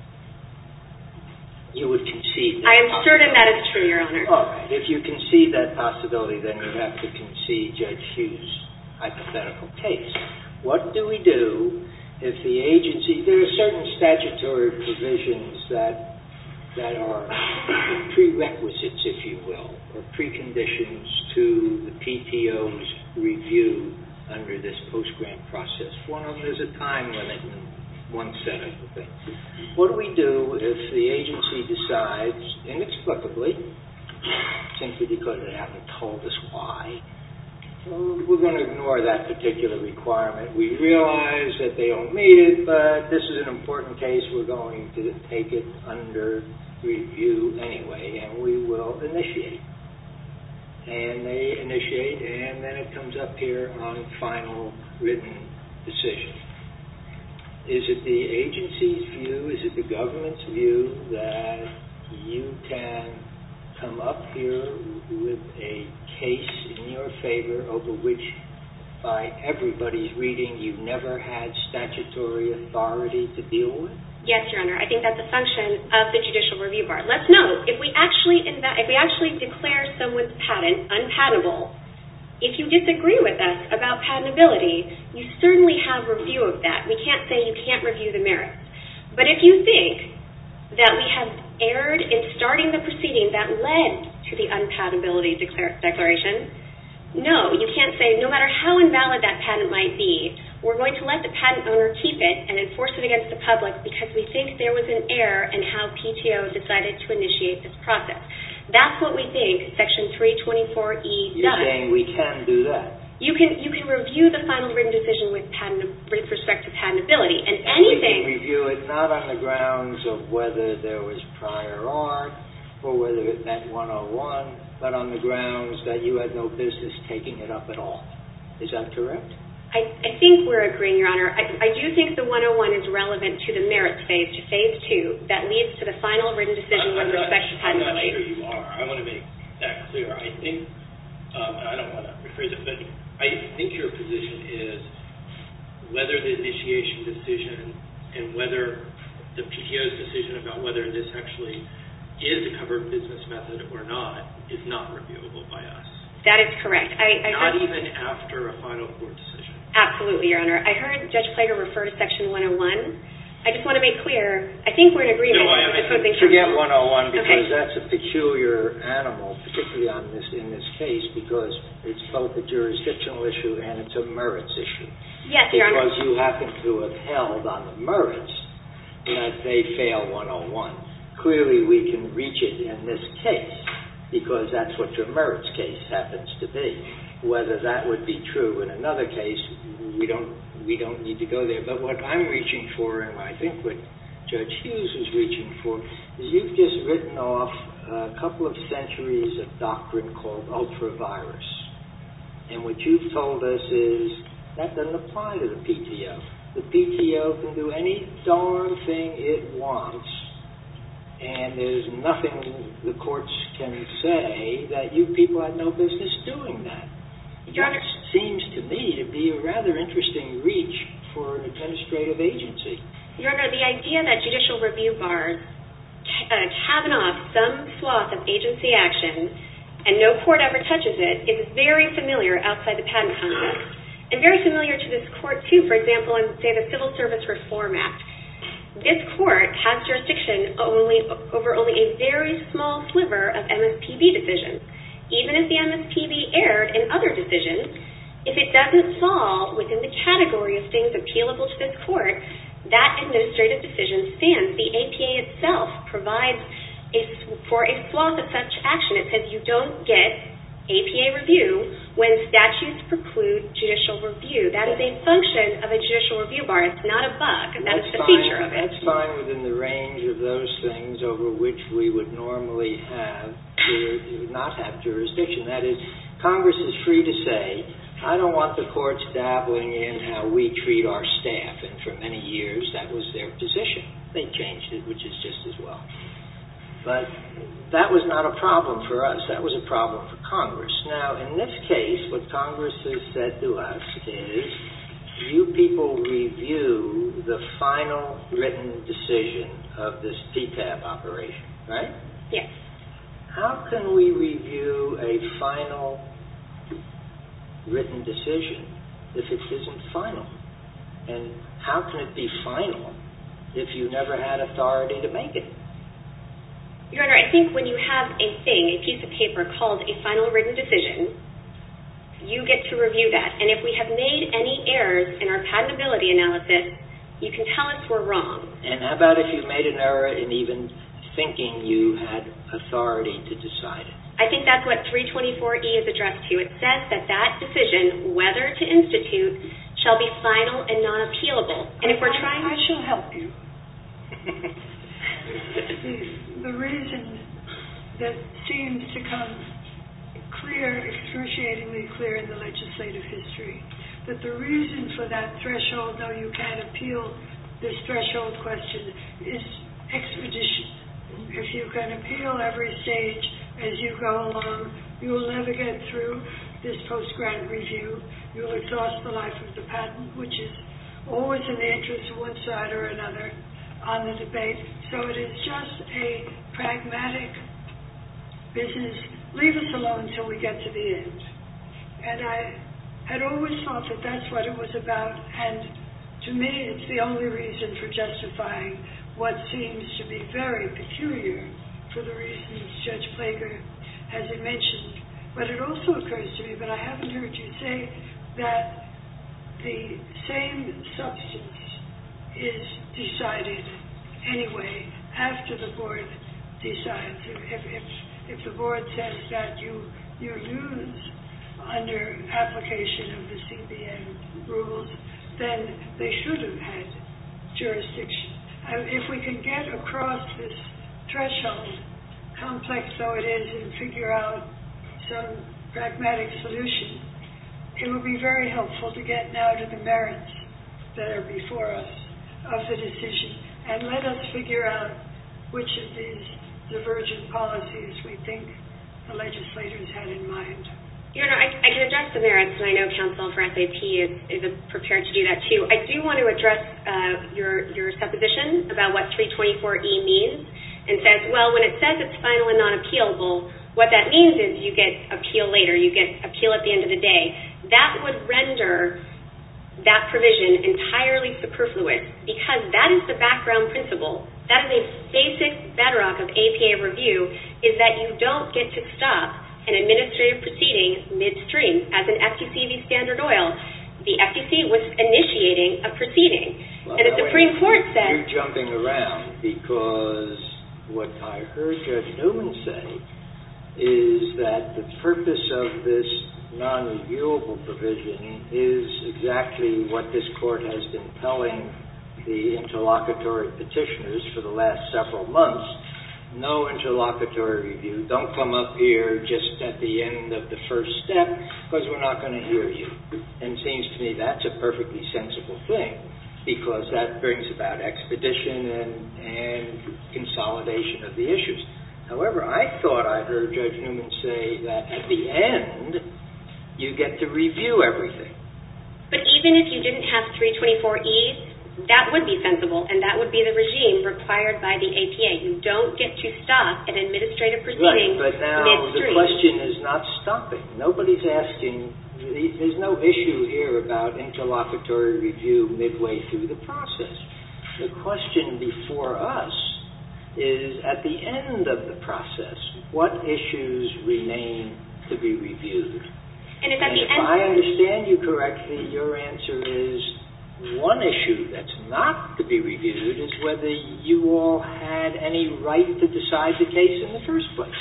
Speaker 2: You would concede that.
Speaker 6: I am certain that is true, Your Honor.
Speaker 2: All right. If you concede that possibility, then you have to concede Judge Hughes' hypothetical case. What do we do if the agency, there are certain statutory provisions that are prerequisites, if you will, or preconditions to the PTO's review under this post-grant process. One of them is a time limit and one set of things. What do we do if the agency decides inexplicably, simply because they haven't told us why, we're going to ignore that particular requirement. We realize that they don't meet it, but this is an important case. We're going to take it under review anyway, and we will initiate. And they initiate, and then it comes up here on final written decision. Is it the agency's view, is it the government's view that you can come up here with a case in your favor over which, by everybody's reading, you never had statutory authority to deal with?
Speaker 6: Yes, Your Honor. I think that's a function of the Judicial Review Bar. Let's note, if we actually declare someone's patent unpatentable, if you disagree with us about patentability, you certainly have review of that. We can't say you can't review the merits. But if you think that we have erred in starting the proceeding that led to the unpatentability declaration, no, you can't say, no matter how invalid that patent might be, we're going to let the patent owner keep it and enforce it against the public because we think there was an error in how PTO decided to initiate this process. That's what we think Section 324E does.
Speaker 2: You're saying we can do that?
Speaker 6: You can review the final written decision with respect to patentability, and anything.
Speaker 2: We can review it not on the grounds of whether there was prior art or whether it met 101, but on the grounds that you had no business taking it up at all. Is that correct?
Speaker 6: I think we're agreeing, Your Honor. I do think the 101 is relevant to the merits phase, to phase 2, that leads to the final written decision with respect to patentability.
Speaker 5: I'm not sure you are. I want to make that clear. I think, I don't want to rephrase it, but I think your position is whether the initiation decision and whether the PTO's decision about whether this actually is a covered business method or not is not reviewable by us.
Speaker 6: That is correct.
Speaker 5: Not even after a final court decision.
Speaker 6: Absolutely, Your Honor. I heard Judge Plager refer to Section 101. I just want to make clear, I think we're in agreement with the opposing counsel.
Speaker 2: Forget 101 because that's a peculiar animal, particularly in this case, because it's both a jurisdictional issue and it's a merits issue.
Speaker 6: Yes, Your Honor.
Speaker 2: Because you happen to have held on the merits that they fail 101. Clearly, we can reach it in this case because that's what your merits case happens to be. Whether that would be true in another case, we don't need to go there. But what I'm reaching for, and I think what Judge Hughes was reaching for, is you've just written off a couple of centuries of doctrine called ultra-virus. And what you've told us is that doesn't apply to the PTO. The PTO can do any darn thing it wants, and there's nothing the courts can say that you people had no business doing that. That seems to me to be a rather interesting reach for an administrative agency.
Speaker 6: Your Honor, the idea that judicial review bars cabin off some swath of agency action and no court ever touches it is very familiar outside the patent context, and very familiar to this court, too. For example, in, say, the Civil Service Reform Act. This court has jurisdiction over only a very small sliver of MSPB decisions. Even if the MSPB erred in other decisions, if it doesn't fall within the category of things appealable to this court, that administrative decision stands. The APA itself provides for a swath of such action. It says you don't get APA review when statutes preclude judicial review. That is a function of a judicial review bar. It's not a bug. That is the feature of it.
Speaker 2: That's fine within the range of those things over which we would normally not have jurisdiction. That is, Congress is free to say, I don't want the courts dabbling in how we treat our staff, and for many years that was their position. They changed it, which is just as well. But that was not a problem for us. That was a problem for Congress. Now, in this case, what Congress has said to us is, you people review the final written decision of this PTAB operation, right?
Speaker 6: Yes.
Speaker 2: How can we review a final written decision if it isn't final? And how can it be final if you never had authority to make it?
Speaker 6: Your Honor, I think when you have a piece of paper called a final written decision, you get to review that. And if we have made any errors in our patentability analysis, you can tell us we're wrong.
Speaker 2: And how about if you made an error in even thinking you had authority to decide it?
Speaker 6: I think that's what 324E is addressed to. It says that decision, whether to institute, shall be final and non-appealable. And if we're trying...
Speaker 1: I shall help you. The reason that seems to come clear, excruciatingly clear in the legislative history, that the reason for that threshold, though you can't appeal this threshold question, is expedition. If you can appeal every stage as you go along, you'll never get through this post-grant review. You'll exhaust the life of the patent, which is always in the interest of one side or another on the debate. So it is just a pragmatic business. Leave us alone until we get to the end. And I had always thought that that's what it was about, and to me it's the only reason for justifying what seems to be very peculiar for the reasons Judge Plager has mentioned. But it also occurs to me, but I haven't heard you say, that the same substance is decided anyway after the board decides. If the board says that you lose under application of the CBN rules, then they should have had jurisdiction. If we can get across this threshold, complex though it is, and figure out some pragmatic solution, it will be very helpful to get now to the merits that are before us of the decision, and let us figure out which of these divergent policies we think the legislators had in mind.
Speaker 6: Your Honor, I can address the merits, and I know counsel for SAP is prepared to do that too. I do want to address your supposition about what 324E means, and says, well, when it says it's final and non-appealable, what that means is you get appeal later, you get appeal at the end of the day. That would render that provision entirely superfluous, because that is the background principle. That is a basic bedrock of APA review, is that you don't get to stop an administrative proceeding midstream. As in FTC v. Standard Oil, the FTC was initiating a proceeding.
Speaker 2: Well,
Speaker 6: and the Supreme Court said...
Speaker 2: You're jumping around, because what I heard Judge Newman say is that the purpose of this non-reviewable provision is exactly what this court has been telling the interlocutory petitioners for the last several months. No interlocutory review. Don't come up here just at the end of the first step, because we're not going to hear you. And it seems to me that's a perfectly sensible thing, because that brings about expedition and consolidation of the issues. However, I thought I heard Judge Newman say that at the end, you get to review everything.
Speaker 6: But even if you didn't have 324E, that would be sensible, and that would be the regime required by the APA. You don't get to stop an administrative proceeding
Speaker 2: right, but now
Speaker 6: midstream.
Speaker 2: The question is not stopping. Nobody's asking, there's no issue here about interlocutory review midway through the process. The question before us is, at the end of the process, what issues remain to be reviewed?
Speaker 6: And if
Speaker 2: I understand you correctly, your answer is one issue that's not to be reviewed is whether you all had any right to decide the case in the first place.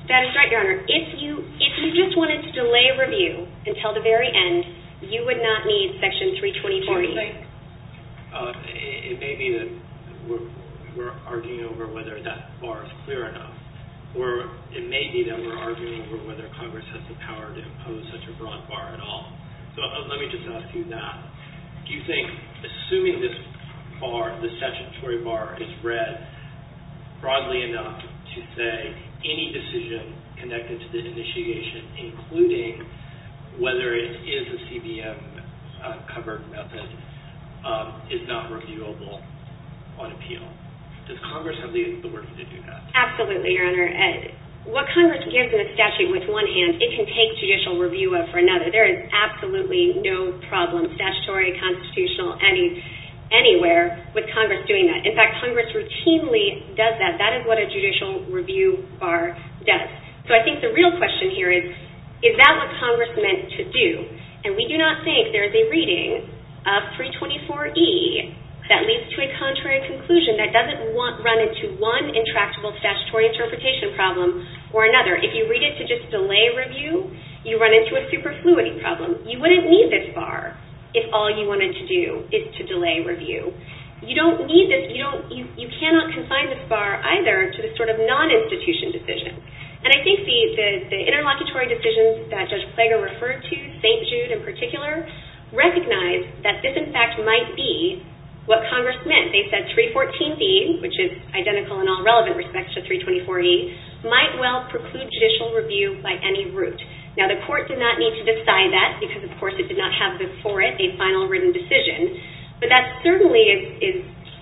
Speaker 6: That is right, Your Honor. If you just wanted to delay review until the very end, you would not need Section 324E.
Speaker 5: Do you think it may be that we're arguing over whether that bar is clear enough, or it may be that we're arguing over whether Congress has the power to impose such a broad bar at all. So let me just ask you that. Do you think, assuming this bar, the statutory bar, is read broadly enough to say any decision connected to the initiation, including whether it is a CBM-covered method, is not reviewable on appeal? Does Congress have the authority to do that?
Speaker 6: Absolutely, Your Honor. What Congress gives in a statute with one hand, it can take judicial review of for another. There is absolutely no problem, statutory, constitutional, anywhere, with Congress doing that. In fact, Congress routinely does that. That is what a judicial review bar does. So I think the real question here is that what Congress meant to do? And we do not think there is a reading of 324E that leads to a contrary conclusion that doesn't run into one intractable statutory interpretation problem or another. If you read it to just delay review, you run into a superfluity problem. You wouldn't need this bar if all you wanted to do is to delay review. You don't need this. You cannot confine this bar either to the sort of non-institution decisions. And I think the interlocutory decisions that Judge Plager referred to, St. Jude in particular, recognize that this, in fact, might be what Congress meant. They said 314B, which is identical in all relevant respects to 324E, might well preclude judicial review by any route. Now, the court did not need to decide that because, of course, it did not have before it a final written decision. But that certainly is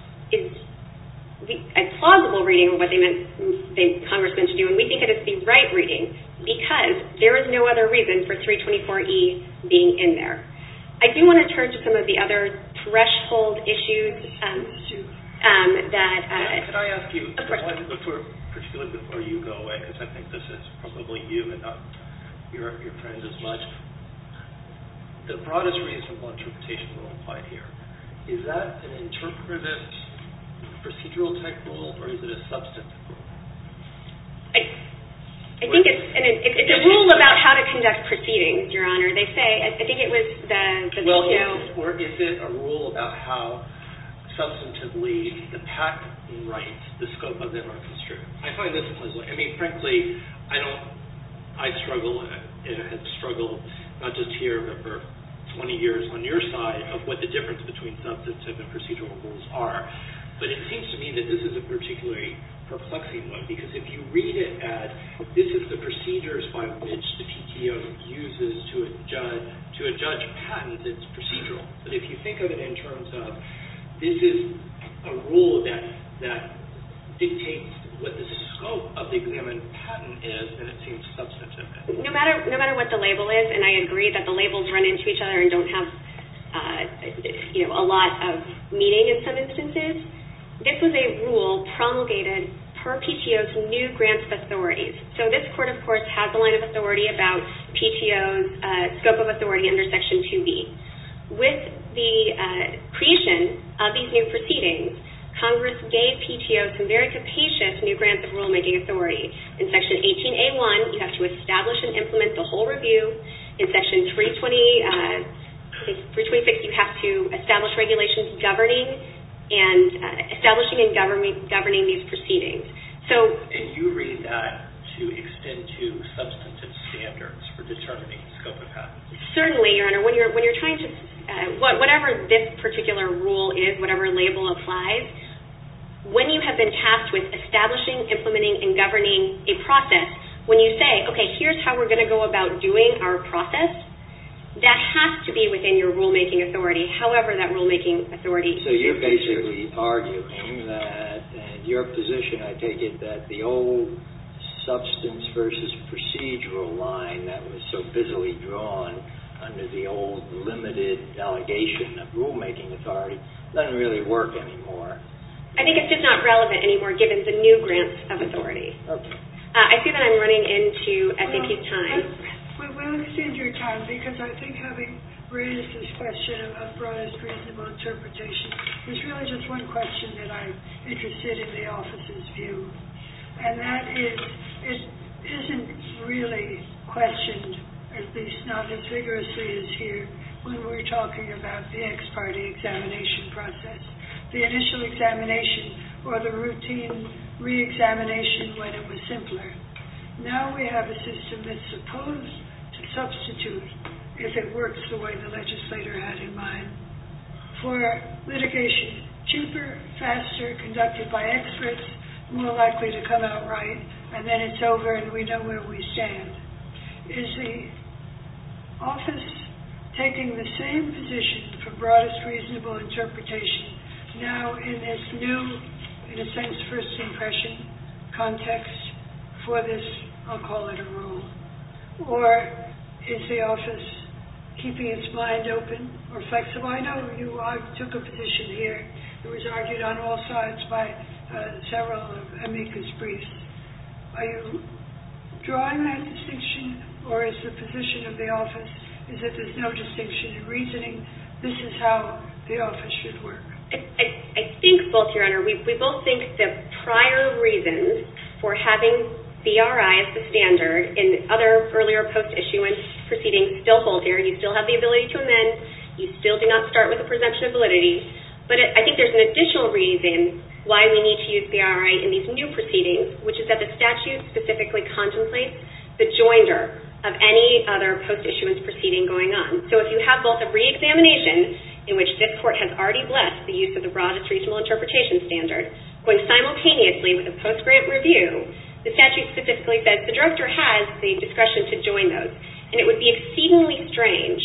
Speaker 6: a plausible reading of what Congress meant to do, and we think it is the right reading because there is no other reason for 324E being in there. I do want to turn to some of the other threshold issues that...
Speaker 5: Could I ask you, particularly before you go away, because I think this is probably you and not your friends as much, the broadest reasonable interpretation rule applied here, is that an interpretive procedural type rule or is it a substantive rule?
Speaker 6: I think it's a rule about how to conduct proceedings, Your Honor. They say, I think it was the PTO...
Speaker 5: Or is it a rule about how substantively the patent rights, the scope of them are construed? I find this puzzling. I mean, frankly, I struggle and have struggled not just here but for 20 years on your side of what the difference between substantive and procedural rules are. But it seems to me that this is a particularly perplexing one because if you read it as this is the procedures by which the PTO uses to adjudge patents, it's procedural. But if you think of it in terms of this is a rule that dictates what the scope of the examined patent is, then it seems substantive.
Speaker 6: No matter what the label is, and I agree that the labels run into each other and don't have a lot of meaning in some instances, this was a rule promulgated per PTO's new grants of authorities. So this court, of course, has a line of authority about PTO's scope of authority under Section 2B. With the creation of these new proceedings, Congress gave PTO some very capacious new grants of rulemaking authority. In Section 18A1, you have to establish and implement the whole review. In Section 326, you have to establish regulations governing and establishing and governing these proceedings.
Speaker 5: And you read that to extend to substantive standards for determining the scope of patents?
Speaker 6: Certainly, Your Honor. When you're trying to, whatever this particular rule is, whatever label applies, when you have been tasked with establishing, implementing, and governing a process, when you say, okay, here's how we're going to go about doing our process, that has to be within your rulemaking authority, however that rulemaking authority...
Speaker 2: So you're basically arguing that, in your position, I take it, that the old substance versus procedural line that was so busily drawn under the old limited delegation of rulemaking authority doesn't really work anymore.
Speaker 6: I think it's just not relevant anymore given the new grants of authority.
Speaker 2: Okay.
Speaker 6: I see that I'm running into SAP's time.
Speaker 1: We'll extend your time because I think having raised this question of broadest reasonable interpretation, there's really just one question that I'm interested in the office's view, and that is isn't really questioned, at least not as vigorously as here, when we're talking about the ex parte examination process. The initial examination or the routine re-examination when it was simpler. Now we have a system that's supposed to substitute, if it works the way the legislator had in mind, for litigation cheaper, faster, conducted by experts, more likely to come out right, and then it's over and we know where we stand. Is the office taking the same position for broadest reasonable interpretation now in this new, in a sense, first impression context for this, I'll call it a rule? Or is the office keeping its mind open or flexible? I know I took a position here. It was argued on all sides by several of amicus briefs. Are you drawing that distinction, or is the position of the office is that there's no distinction in reasoning? This is how the office should work.
Speaker 6: I think both, Your Honor. We both think the prior reasons for having BRI as the standard in other earlier post-issuance proceedings still hold here. You still have the ability to amend. You still do not start with a presumption of validity. But I think there's an additional reason why we need to use BRI in these new proceedings, which is that the statute specifically contemplates the joinder of any other post-issuance proceeding going on. So if you have both a re-examination, in which this court has already blessed the use of the broadest reasonable interpretation standard, going simultaneously with a post-grant review, the statute specifically says the director has the discretion to join those. And it would be exceedingly strange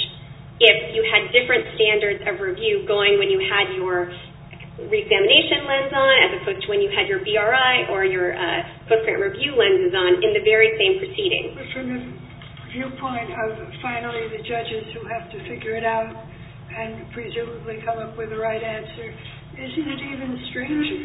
Speaker 6: if you had different standards of review going when you had your re-examination lens on as opposed to when you had your BRI or your post-grant review lenses on in the very same proceeding.
Speaker 1: But from the viewpoint of finally the judges who have to figure it out and presumably come up with the right answer, isn't it even stranger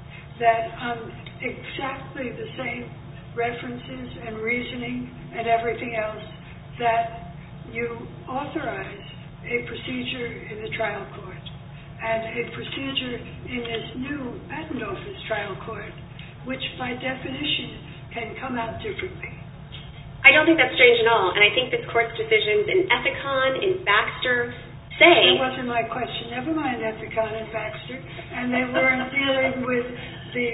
Speaker 1: that on exactly the same references and reasoning and everything else that you authorize a procedure in the trial court and a procedure in this new patent office trial court, which by definition can come out differently?
Speaker 6: I don't think that's strange at all, and I think this court's decisions in Ethicon, in Baxter, say...
Speaker 1: That wasn't my question. Never mind Ethicon and Baxter, and they weren't dealing with the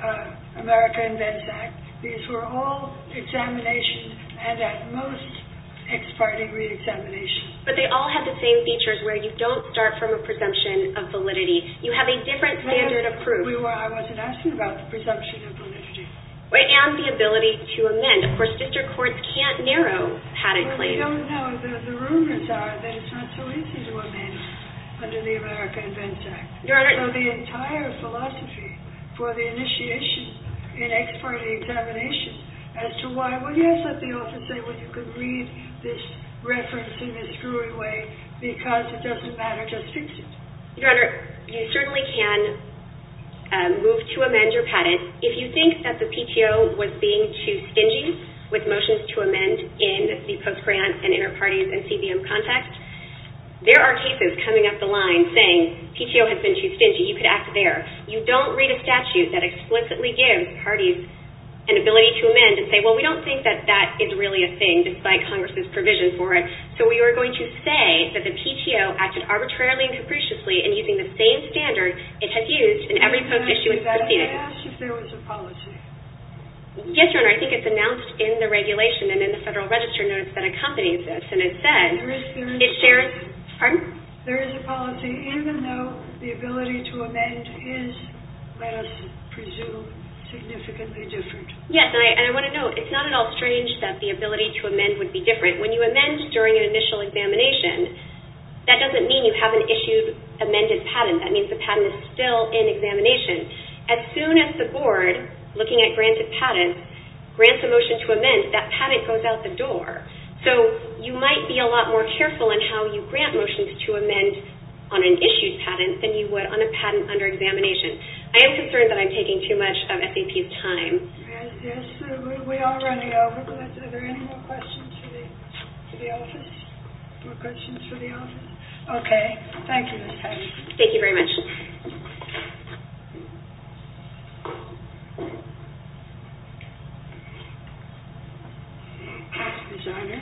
Speaker 1: America Invents Act. These were all examination and at most ex parte re-examination.
Speaker 6: But they all have the same features where you don't start from a presumption of validity. You have a different standard of proof.
Speaker 1: I wasn't asking about the presumption of validity.
Speaker 6: And the ability to amend. Of course, district courts can't narrow patent claims.
Speaker 1: We don't know. The rumors are that it's not so easy to amend under the America Invents Act.
Speaker 6: Your Honor,
Speaker 1: so the entire philosophy for the initiation in ex parte examination as to why, well, yes, let the office say, well, you can read this reference in a screwy way because it doesn't matter, just fix it.
Speaker 6: Your Honor, you certainly can move to amend your patent. If you think that the PTO was being too stingy with motions to amend in the post-grant and inter-parties and CBM context, there are cases coming up the line saying PTO has been too stingy. You could act there. You don't read a statute that explicitly gives parties an ability to amend and say, well, we don't think that that is really a thing despite Congress's provision for it. So we are going to say that the PTO acted arbitrarily and capriciously in using the same standard it has used in every post-issuance proceeding.
Speaker 1: I asked if there was a policy.
Speaker 6: Yes, Your Honor, I think it's announced in the regulation and in the Federal Register notice that accompanies this, and it says it shares... Pardon?
Speaker 1: There is a policy, even though the ability to amend is, let us presume, significantly different.
Speaker 6: Yes, and I want to note, it's not at all strange that the ability to amend would be different. When you amend during an initial examination, that doesn't mean you haven't issued amended patent. That means the patent is still in examination. As soon as the board, looking at granted patents, grants a motion to amend, that patent goes out the door. So you might be a lot more careful in how you grant motions to amend on an issued patent than you would on a patent under examination. I am concerned that I'm taking too much of SAP's time.
Speaker 1: Yes, we are running over. Are there any more questions for the office? More questions for the office? Okay. Thank you, Ms. Patterson.
Speaker 6: Thank you very much.
Speaker 1: Ms. Arner?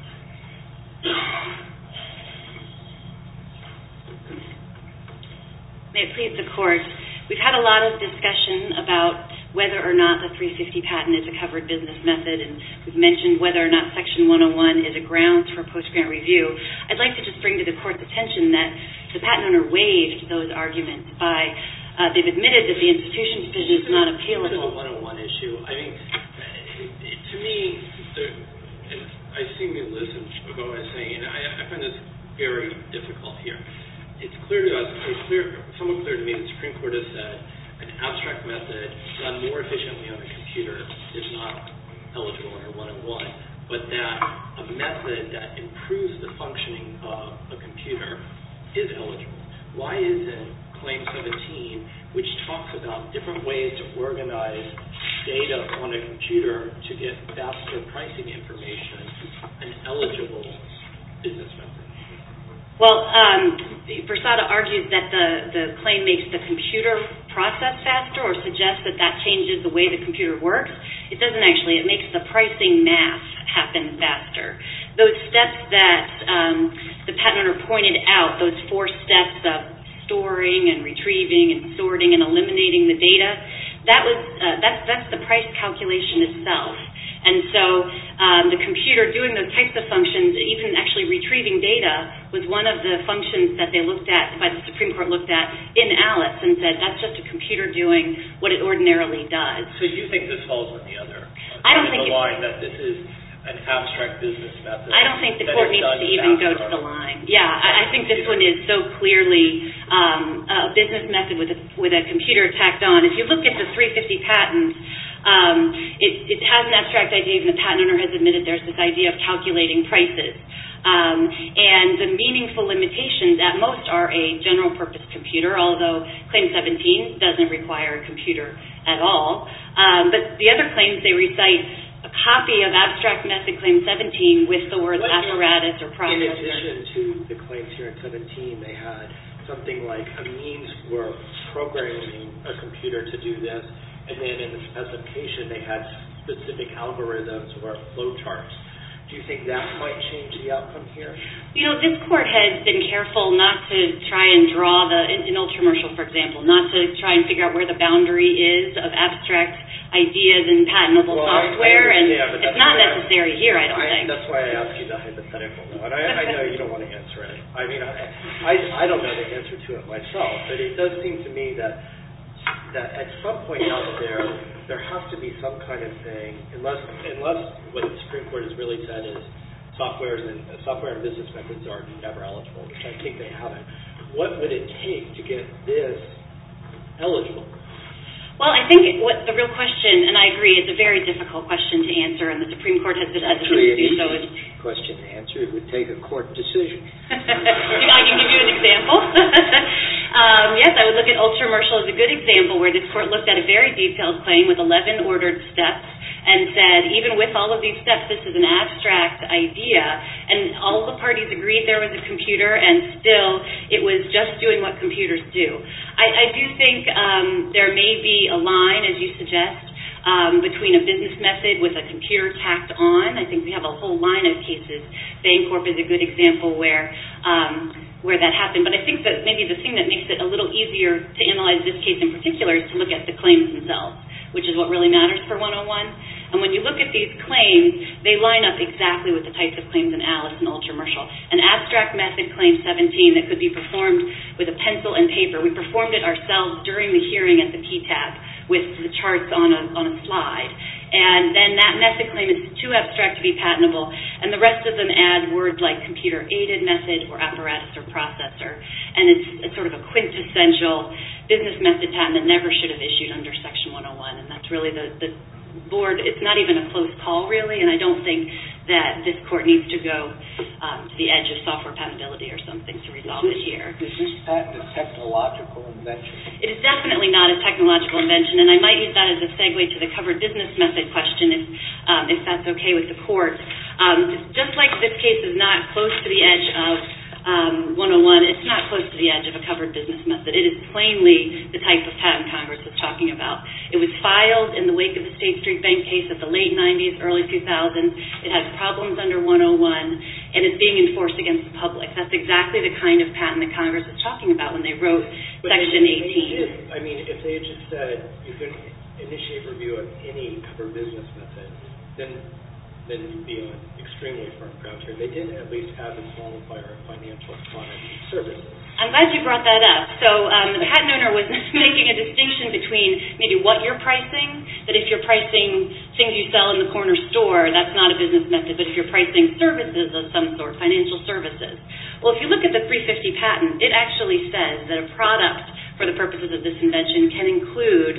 Speaker 7: May it please the Court, we've had a lot of discussion about whether or not the 350 patent is a covered business method, and we've mentioned whether or not Section 101 is a grounds for post-grant review. I'd like to just bring to the Court's attention that the patent owner waived those arguments by, they've admitted that the institution decision is not appealable.
Speaker 5: To the 101 issue, I mean, to me, and I seem to listen to what I was saying, and I find this very difficult here. It's clear to us, somewhat clear to me, the Supreme Court has said an abstract method done more efficiently on a computer is not eligible under 101, but that a method that improves the functioning of a computer is eligible. Why isn't Claim 17, which talks about different ways to organize data on a computer to get faster pricing information, an eligible business method?
Speaker 7: Well, Versada argues that the claim makes the computer process faster or suggests that that changes the way the computer works. It doesn't actually. It makes the pricing math happen faster. Those steps that the patent owner pointed out, those 4 steps of storing and retrieving and sorting and eliminating the data, that's the price calculation itself. And so the computer doing those types of functions, even actually retrieving data, was one of the functions that they looked at, by the Supreme Court looked at in Alice and said that's just a computer doing what it ordinarily does.
Speaker 5: So you think this falls on the other?
Speaker 7: I don't think
Speaker 5: the line that this is an abstract business method.
Speaker 7: I don't think the Court needs to even go to the line. Yeah, I think this one is so clearly a business method with a computer tacked on. If you look at the 350 patent, it has an abstract idea, even the patent owner has admitted there's this idea of calculating prices. And the meaningful limitations at most are a general purpose computer, although Claim 17 doesn't require a computer at all. But the other claims, they recite a copy of abstract method Claim 17 with the words apparatus or processor.
Speaker 5: In addition to the claims here in 17, they had something like a means for programming a computer to do this, and then in the specification they had specific algorithms or flowcharts. Do you think that might change the outcome here?
Speaker 7: You know, this Court has been careful not to try and draw in Ultramershal, for example, not to try and figure out where the boundary is of abstract ideas and patentable software, and it's not necessary here, I don't think.
Speaker 5: That's why I asked you the hypothetical, though, and I know you don't want to answer it. I mean, I don't know the answer to it myself, but it does seem to me that at some point out there has to be some kind of thing, unless what the Supreme Court has really said is software and business methods are never eligible, which I think they haven't. What would it take to get this eligible?
Speaker 7: Well, I think what the real question, and I agree, it's a very difficult question to answer, and the Supreme Court has been hesitant to do so.
Speaker 2: Actually, an easy question to answer. It would take a court decision.
Speaker 7: I can give you an example. Yes, I would look at Ultramershal as a good example where this Court looked at a very detailed claim with 11 ordered steps and said, even with all of these steps, this is an abstract idea, and all the parties agreed there was a computer, and still it was just doing what computers do. I do think there may be a line, as you suggest, between a business method with a computer tacked on. I think we have a whole line of cases. Bancorp is a good example where that happened. But I think that maybe the thing that makes it a little easier to analyze this case in particular is to look at the claims themselves, which is what really matters for 101. And when you look at these claims, they line up exactly with the types of claims in Alice and Ultramershal. An abstract method, Claim 17, that could be performed with a pencil and paper. We performed it ourselves during the hearing at the PTAB with the charts on a slide. And then that method claim is too abstract to be patentable, and the rest of them add words like computer-aided method or apparatus or processor. And it's sort of a quintessential business method patent that never should have issued under Section 101. And that's really the board. It's not even a close call, really, and I don't think that this Court needs to go to the edge of software patentability or something to resolve it here.
Speaker 2: Is this patent a technological invention?
Speaker 7: It is definitely not a technological invention, and I might use that as a segue to the covered business method question, if that's okay with the Court. Just like this case is not close to the edge of 101, it's not close to the edge of a covered business method. It is plainly the type of patent Congress is talking about. It was filed in the wake of the State Street Bank case of the late 90s, early 2000s. It has problems under 101, and it's being enforced against the public. That's exactly the kind of patent that Congress is talking about when they wrote Section 18.
Speaker 5: If they had just said you can initiate review of any covered business method, then you'd be on extremely firm ground here. They did at least have a qualifier of financial product and services.
Speaker 7: I'm glad you brought that up. So the patent owner was making a distinction between maybe what you're pricing, that if you're pricing things you sell in the corner store, that's not a business method, but if you're pricing services of some sort, financial services. Well, if you look at the 350 patent, it actually says that a product for the purposes of this invention can include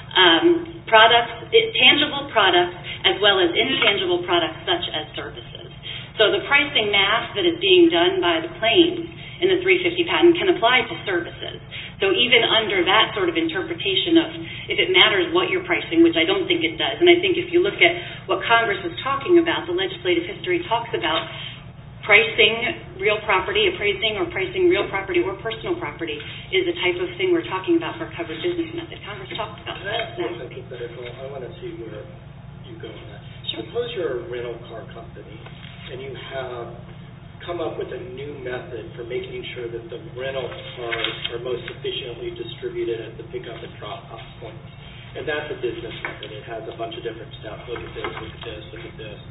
Speaker 7: tangible products as well as intangible products such as services. So the pricing math that is being done by the claims in the 350 patent can apply to services. So even under that sort of interpretation of if it matters what you're pricing, which I don't think it does, and I think if you look at what Congress is talking about, the legislative history talks about pricing real property, appraising or pricing real property or personal property is the type of thing we're talking about for a covered business method. Congress talked about that.
Speaker 5: Can I ask you a hypothetical? I want to see where you go on that.
Speaker 7: Sure.
Speaker 5: Suppose you're a rental car company and you have come up with a new method for making sure that the rental cars are most efficiently distributed at the pickup and drop-off points. And that's a business method. It has a bunch of different stuff. Look at this, look at this, look at this.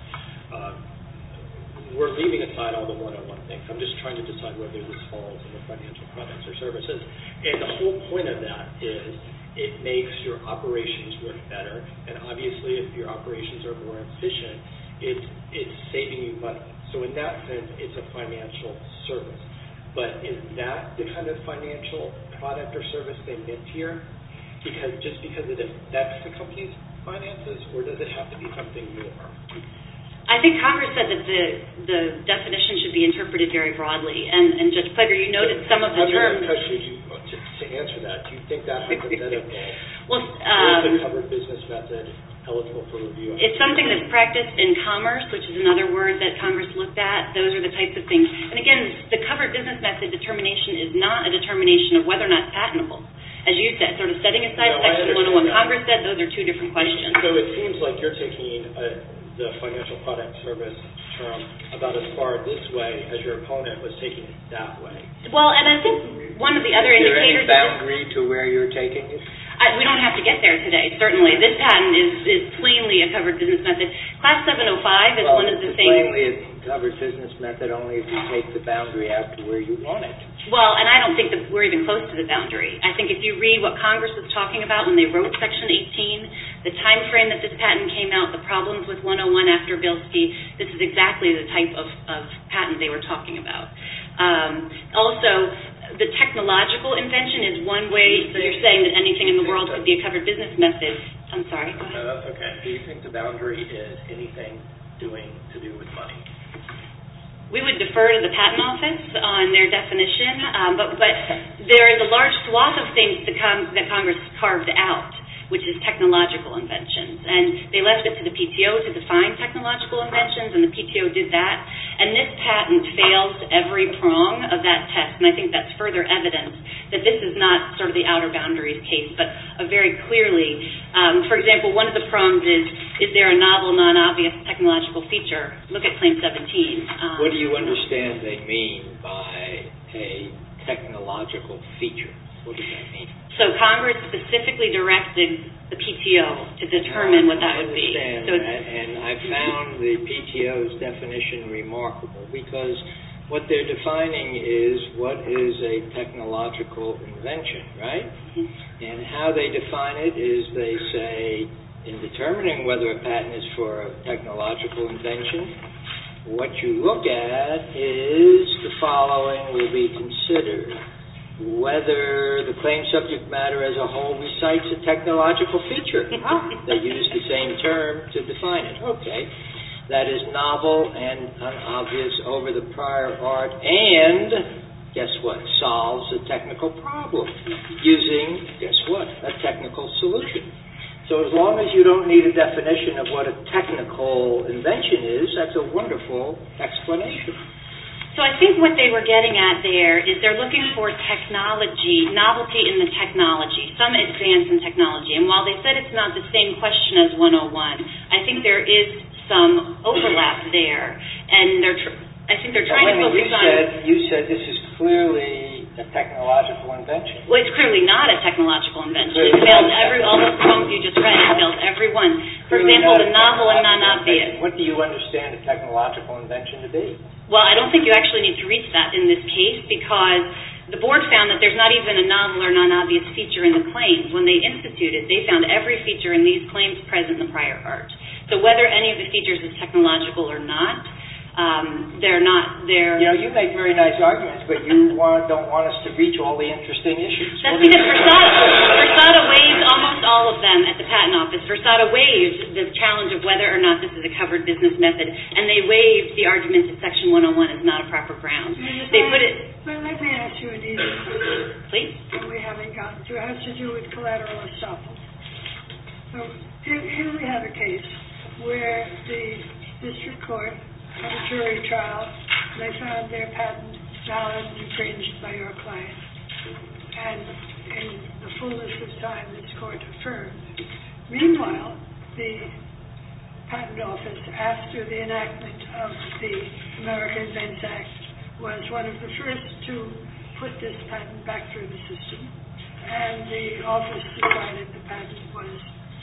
Speaker 5: We're leaving aside all the 101 things. I'm just trying to decide whether this falls in the financial products or services. And the whole point of that is it makes your operations work better. And obviously, if your operations are more efficient, it's saving you money. So in that sense, it's a financial service. But is that the kind of financial product or service they meant here? Because it affects the company's finances, or does it have to be something more?
Speaker 7: I think Congress said that the definition should be interpreted very broadly. And Judge Pleger, you noted some of the terms.
Speaker 5: To answer that, do you think that hypothetical
Speaker 7: is
Speaker 5: a covered business method eligible for review?
Speaker 7: It's something that's practiced in commerce, which is another word that Congress looked at. Those are the types of things. And again, the covered business method determination is not a determination of whether or not it's patentable. As you said, sort of setting aside Section 101, Congress said those are two different questions.
Speaker 5: So it seems like you're taking the financial product service term about as far this way as your opponent was taking it that way.
Speaker 7: Well, and I think one of the other indicators...
Speaker 2: Is there any boundary to where you're taking it?
Speaker 7: We don't have to get there today, certainly. This patent is plainly a covered business method. Class 705 is one of the things...
Speaker 2: Plainly a covered business method only if you take the boundary out to where you want it.
Speaker 7: Well, and I don't think that we're even close to the boundary. I think if you read what Congress was talking about when they wrote Section 18, the time frame that this patent came out, the problems with 101 after Bilski, this is exactly the type of patent they were talking about. Also, the technological invention is one way. You're saying that anything in the world could be a covered business method. I'm sorry, go ahead.
Speaker 5: No, that's okay. Do you think the boundary is anything to do with money?
Speaker 7: We would defer to the Patent Office on their definition, but there is a large swath of things that Congress carved out, which is technological inventions. And they left it to the PTO to define technological inventions, and the PTO did that. And this patent fails every prong of that test, and I think that's further evidence that this is not sort of the outer boundaries case, but a very clearly, for example, one of the prongs is there a novel, non-obvious technological feature? Look at Claim 17.
Speaker 2: What do you understand they mean by a technological feature? What does that mean?
Speaker 7: So Congress specifically directed the PTO to determine what that would be.
Speaker 2: I understand that, and I found the PTO's definition remarkable because what they're defining is what is a technological invention, right?
Speaker 7: Mm-hmm.
Speaker 2: And how they define it is they say, in determining whether a patent is for a technological invention, what you look at is the following will be considered. Whether the claim subject matter as a whole recites a technological feature. They use the same term to define it. Okay. That is novel and unobvious over the prior art and, guess what, solves a technical problem using, guess what, a technical solution. So as long as you don't need a definition of what a technical invention is, that's a wonderful explanation.
Speaker 7: So I think what they were getting at there is they're looking for technology, novelty in the technology, some advance in technology. And while they said it's not the same question as 101, I think there is some overlap there. And I think they're trying to focus on...
Speaker 2: You said this is clearly a technological invention.
Speaker 7: Well, it's clearly not a technological invention. It failed all those poems you just read. It failed every one. For example, the novel and non-obvious.
Speaker 2: What do you understand a technological invention to be?
Speaker 7: Well, I don't think you actually need to reach that in this case because the board found that there's not even a novel or non-obvious feature in the claims. When they instituted, they found every feature in these claims present in the prior art. So whether any of the features is technological or not, they're not there.
Speaker 2: You know, you make very nice arguments, but you don't want us to reach all the interesting issues.
Speaker 7: That's because Versada waived almost all of them at the Patent Office. Versada waived the challenge of whether or not this is a covered business method, and they waived the argument that Section 101 is not a proper ground. They put it...
Speaker 1: Well, let me ask you an easy question.
Speaker 7: Please.
Speaker 1: That we haven't gotten to. It has to do with collateral estoppel. So here we have a case where the district court had a jury trial, and they found their patent valid and infringed by your client. And in the fullness of time, this court affirmed. Meanwhile, the Patent Office, after the enactment of the American Invents Act, was one of the first to put this patent back through the system, and the office decided the patent was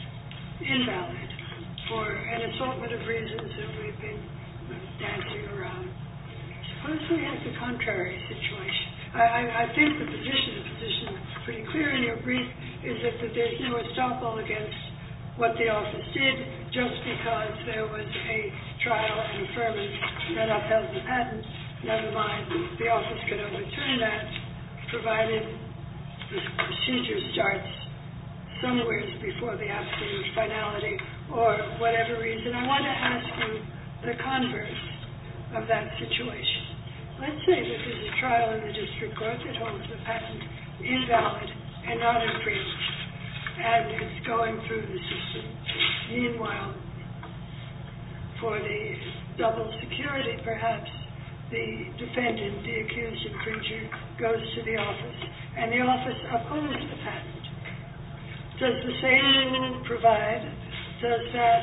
Speaker 1: invalid for an assortment of reasons that we've been dancing around. Suppose we had the contrary situation. I think the position pretty clear in your brief is that there's no estoppel against what the office did just because there was a trial and affirmance that upheld the patent. Never mind, the office could overturn that provided the procedure starts somewhere before the absolute finality or whatever reason. I want to ask you the converse of that situation. Let's say that there's a trial in the district court that holds the patent invalid and not infringed, and it's going through the system. Meanwhile, for the double security, perhaps, the defendant, the accused infringer, goes to the office, and the office opposes the patent. Does the same rule provide, does that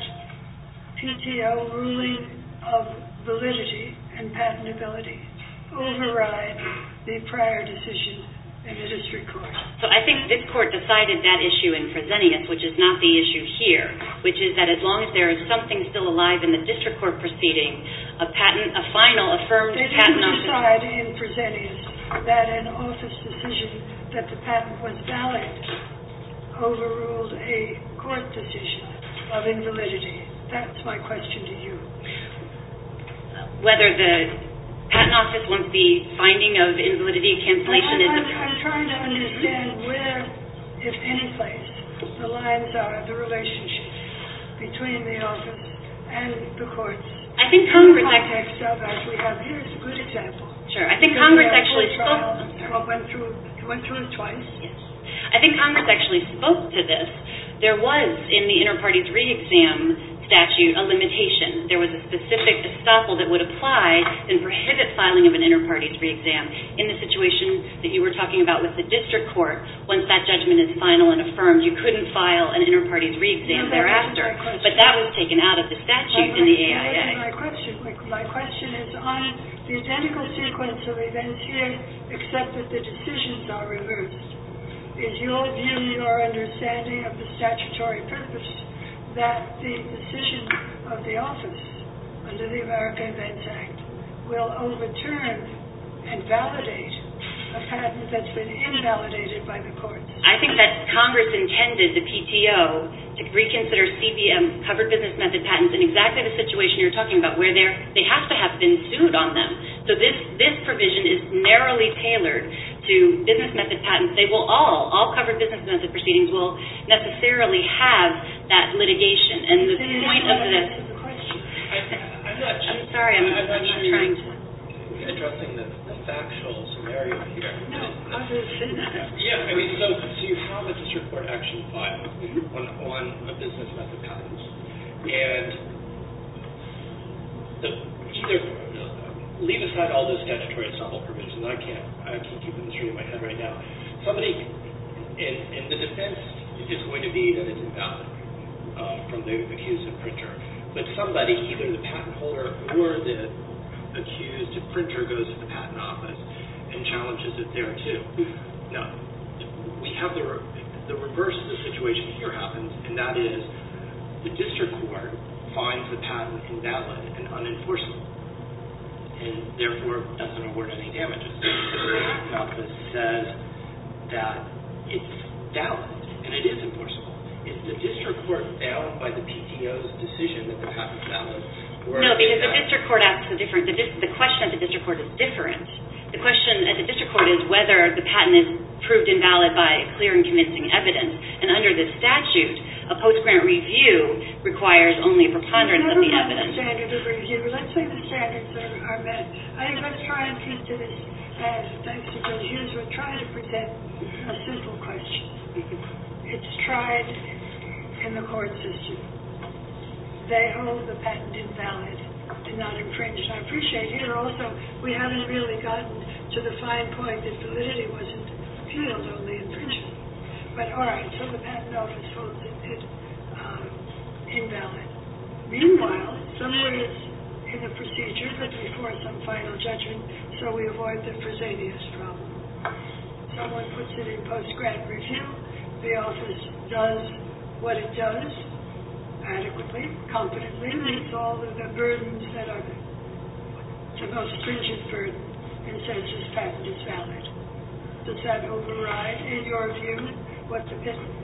Speaker 1: PTO ruling of validity and patentability override the prior decision in the district court?
Speaker 7: So I think this court decided that issue in Fresenius, which is not the issue here, which is that as long as there is something still alive in the district court proceeding, a final affirmed patent office...
Speaker 1: They didn't decide in Fresenius that an office decision that the patent was valid overruled a court decision of invalidity. That's my question to you.
Speaker 7: Whether the Patent Office wants the finding of invalidity cancellation is...
Speaker 1: I'm trying to understand where, if any place, the lines are, the relationship between the office and the courts.
Speaker 7: I think Congress...
Speaker 1: In the context of, as we have here, is a good example.
Speaker 7: Sure. I think Congress actually spoke...
Speaker 1: Went through it twice.
Speaker 7: Yes. I think Congress actually spoke to this. There was, in the inter-parties re-exam statute, a limitation. There was a specific estoppel that would apply and prohibit filing of an inter-parties re-exam in the situation that you were talking about with the district court. Once that judgment is final and affirmed, you couldn't file an inter-parties re-exam thereafter. But that was taken out of the statute in the AIA.
Speaker 1: My question is on the identical sequence of events here, except that the decisions are reversed. Is your view, your understanding of the statutory purpose that the decision of the office under the American Invents Act will overturn and validate a patent that's been invalidated by the courts?
Speaker 7: I think that Congress intended the PTO to reconsider CBM, covered business method patents, in exactly the situation you're talking about, where they have to have been sued on them. So this provision is narrowly tailored to business method patents. They will all covered business method proceedings will necessarily have that litigation. And the point of this... I'm sorry, I'm not trying to...
Speaker 5: Addressing the factual scenario here.
Speaker 1: No, I was saying that.
Speaker 5: Yeah, I mean, so you have a district court action filed on a business method patent, and leave aside all those statutory estoppel provisions. I can't keep them straight in my head right now. Somebody, and the defense is going to be that it's invalid from the accused infringer. But somebody, either the patent holder or the accused printer, goes to the patent office and challenges it there too. Now, we have the reverse of the situation here happens, and that is the district court finds the patent invalid and unenforceable, and therefore doesn't award any damages. The patent office says that it's valid and it is enforceable. Is the district court bound by the PTO's decision that the patent's valid?
Speaker 7: No, because the district court asks the different. The question at the district court is different. The question at the district court is whether the patent is proved invalid by clear and convincing evidence. And under the statute, a post-grant review requires only a preponderance of the evidence.
Speaker 1: The standard of review. Let's say the standards are met. Let's try and keep to this. Thanks to Judge Hughes, we're trying to present a simple question. It's tried in the court system. They hold the patent invalid and not infringed. I appreciate here also we haven't really gotten to the fine point that validity wasn't appealed, only infringement. But all right, so the patent office holds it invalid. Meanwhile, somewhere in the procedure, but before some final judgment, so we avoid the Fresenius problem. Someone puts it in post-grant review. The office does what it does adequately, competently, meets all of the burdens that are the most stringent burden, and says this patent is valid. Does that override, in your view, what the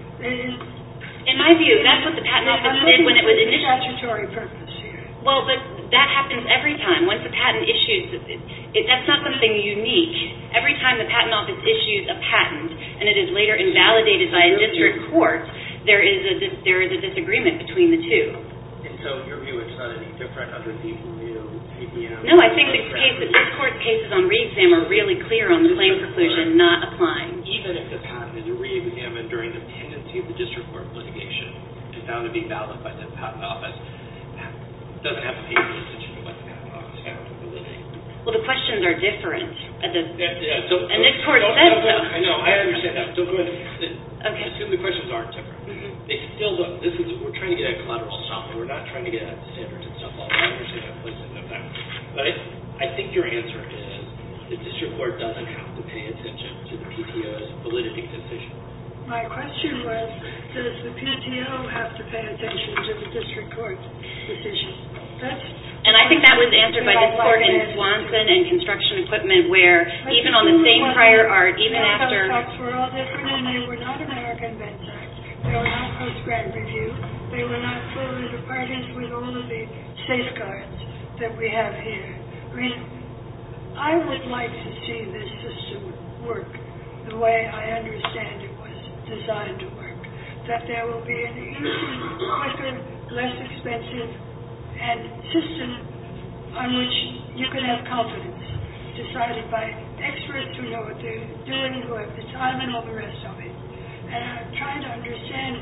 Speaker 7: In my view, that's what the patent office did when it was initially.
Speaker 1: Statutory purpose here.
Speaker 7: Well, but that happens every time. Once the patent issues, that's not something unique. Every time the patent office issues a patent and it is later invalidated by a district court, there is a disagreement between the two.
Speaker 5: And so, in your view, it's not any different under the new CPM?
Speaker 7: No, I think this court's cases on re-exam are really clear on the claim preclusion not applying.
Speaker 5: Even if the patent is re-examined during the pendency of the district court litigation and found to be valid by the patent office, it doesn't have to pay attention to what the patent office found to validity.
Speaker 7: Well, the questions are different. And this court
Speaker 5: said
Speaker 7: so.
Speaker 5: I know, I understand that. Don't go into
Speaker 7: okay.
Speaker 5: Assume the questions aren't different. Mm-hmm. They still don't. We're trying to get at collateral estoppel. We're not trying to get at standards and stuff like that. I understand that plays into that. But I think your answer is the district court doesn't have to pay attention to the PTO's validity decision.
Speaker 1: My question was, does the PTO have to pay attention to the district court decision?
Speaker 7: And I think that was answered by this court in Swanson and construction equipment, where even on the same prior art, even after...
Speaker 1: Those facts were all different, and they were not American Vents Act. They were not post-grant review. They were not full inter parties with all of the safeguards that we have here. I mean, I would like to see this system work the way I understand it was designed to work. That there will be an easy, quicker, less expensive, and system on which you can have confidence, decided by experts who know what they're doing, who have the time and all the rest of it. And I'm trying to understand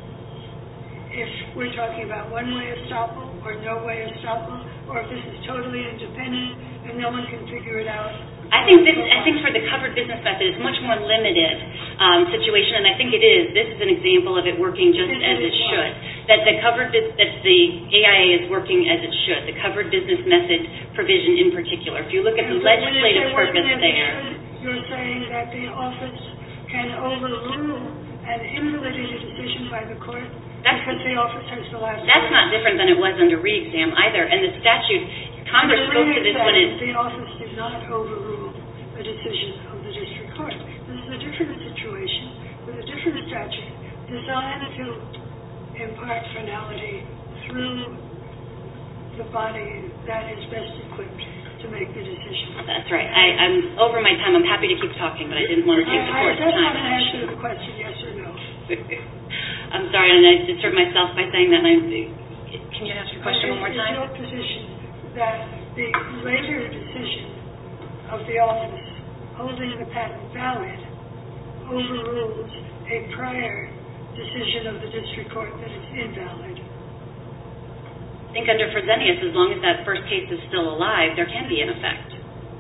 Speaker 1: if we're talking about one-way estoppel or no-way estoppel, or if this is totally independent and no one can figure it out.
Speaker 7: I think for the covered business method, it's much more limited situation, and I think it is. This is an example of it working just as it should. That the AIA is working as it should. The covered business method provision in particular. If you look at the legislative purpose there.
Speaker 1: You're saying that the office can overrule an invalidated decision by the court because the office has the last word.
Speaker 7: That's not different than it was under re-exam either. And the statute, Congress spoke to this when it...
Speaker 1: The office did not overrule the decision of the district court. This is a different situation with a different statute designed to impart finality through the body that is best equipped to make the decision.
Speaker 7: That's right. I'm over my time. I'm happy to keep talking, but I didn't want to take the court's time.
Speaker 1: I don't want to answer the question yes or no.
Speaker 7: I'm sorry, and I disturbed myself by saying that. Can you ask your question one more time?
Speaker 1: Is your position that the later decision of the office holding the patent valid overrules a prior decision of the district court that it's invalid?
Speaker 7: think under Fresenius, as long as that first case is still alive, there can be an effect.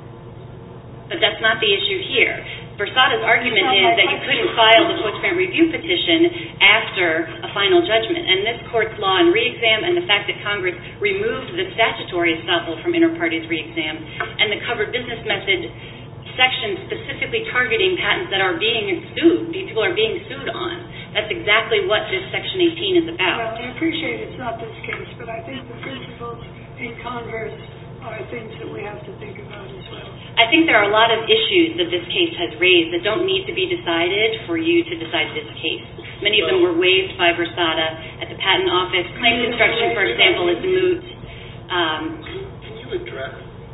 Speaker 7: But that's not the issue here. Versada's argument is that you couldn't file the post-grant review petition after a final judgment. And this Court's law in re-exam and the fact that Congress removed the statutory estoppel from inter-parties re-exam and the covered business method section specifically targeting patents that are being sued, people are being sued on. That's exactly what this Section 18 is about.
Speaker 1: Well, I appreciate it's not this case, but I think the principles in Congress are things that we have to think about as well.
Speaker 7: I think there are a lot of issues that this case has raised that don't need to be decided for you to decide this case. Many of them were waived by Versada at the Patent Office. Claim construction, for example, is moot.
Speaker 5: Can you address,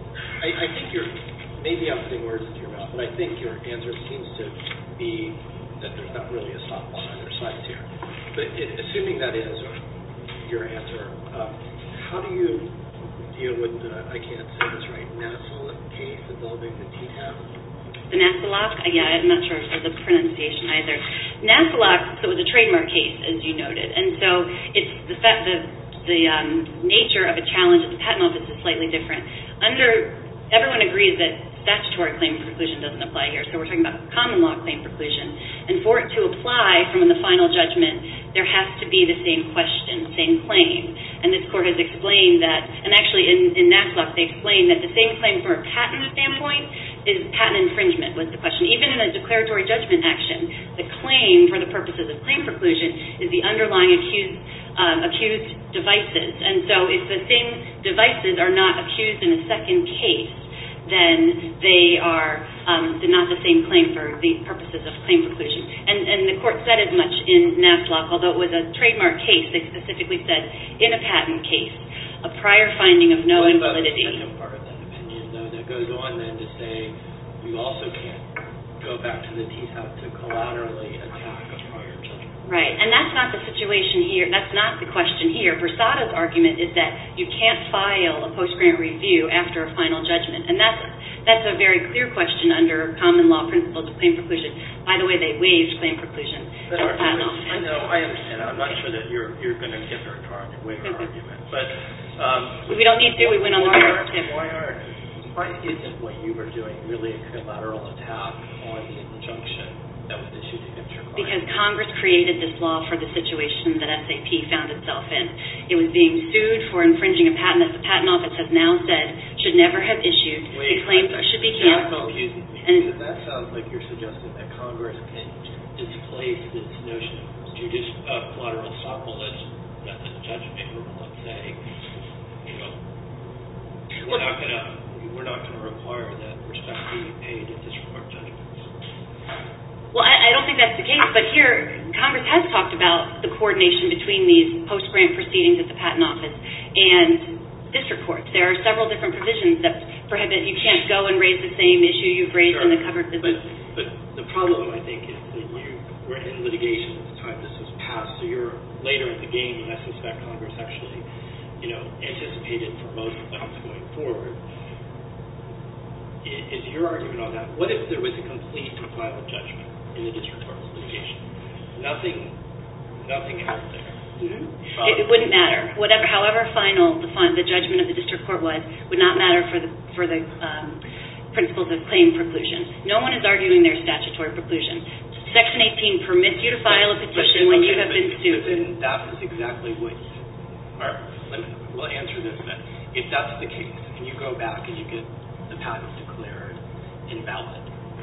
Speaker 5: I think maybe I'm putting words into your mouth, but I think your answer seems to be that there's not really a stop on either side here. But assuming that is your answer, how do you deal with the, I can't say this right, Nassau case involving the TTAP?
Speaker 7: The Nassau, I'm not sure of the pronunciation either. Nassau, so it was a trademark case, as you noted, and so it's the fact that the nature of a challenge at the Patent Office is slightly different. Everyone agrees that statutory claim preclusion doesn't apply here, so we're talking about common law claim preclusion. And for it to apply from the final judgment, there has to be the same question, same claim. And this Court has explained that, and actually in Nassau they explained that the same claim from a patent standpoint is patent infringement was the question. Even in a declaratory judgment action, the claim for the purposes of claim preclusion is the underlying accused devices. And so if the same devices are not accused in a second case, then they are not the same claim for the purposes of claim preclusion. And the Court said as much in Nassau, although it was a trademark case, they specifically said in a patent case, a prior finding of no invalidity.
Speaker 5: The second part of that opinion, though, that goes on then to say you also can't go back to the TTAP to collaterally attack a prior judgment.
Speaker 7: Right, and that's not the situation here. That's not the question here. Versada's argument is that you can't file a post-grant review after a final judgment, and that's a very clear question under common law principles of claim preclusion. By the way, they waived claim preclusion at the Patent Office.
Speaker 5: I know, I understand. I'm not sure that you're going to get very far in your waiver argument, but
Speaker 7: we don't need to. We went on the merits.
Speaker 5: Why isn't what you were doing really a collateral attack on the injunction that was issued against your client?
Speaker 7: Because Congress created this law for the situation that SAP found itself in. It was being sued for infringing a patent that the Patent Office has now said should never have issued. The claims should be canceled.
Speaker 5: Because that sounds like you're suggesting that Congress can displace this notion of collateral estoppel as method of judgment favorable and say, we're not going to require that respect be paid at district court judgments.
Speaker 7: Well, I don't think that's the case, but here Congress has talked about the coordination between these post-grant proceedings at the Patent Office and district courts. There are several different provisions that prohibit you can't go and raise the same issue you've raised in the covered business.
Speaker 5: But the problem, I think, is that you were in litigation at the time this was passed, so you're later in the game, and I suspect Congress actually, anticipated for most things going forward. Is your argument on that? What if there was a complete and final judgment in the district court's litigation? Nothing else there.
Speaker 7: Mm-hmm. It wouldn't matter. However final the judgment of the district court was, would not matter for the principles of claim preclusion. No one is arguing their statutory preclusion. Section 18 permits you to file a petition when you have been sued.
Speaker 5: But then that was exactly what. We'll answer this then. If that's the case, and you go back and you get the patent declared invalid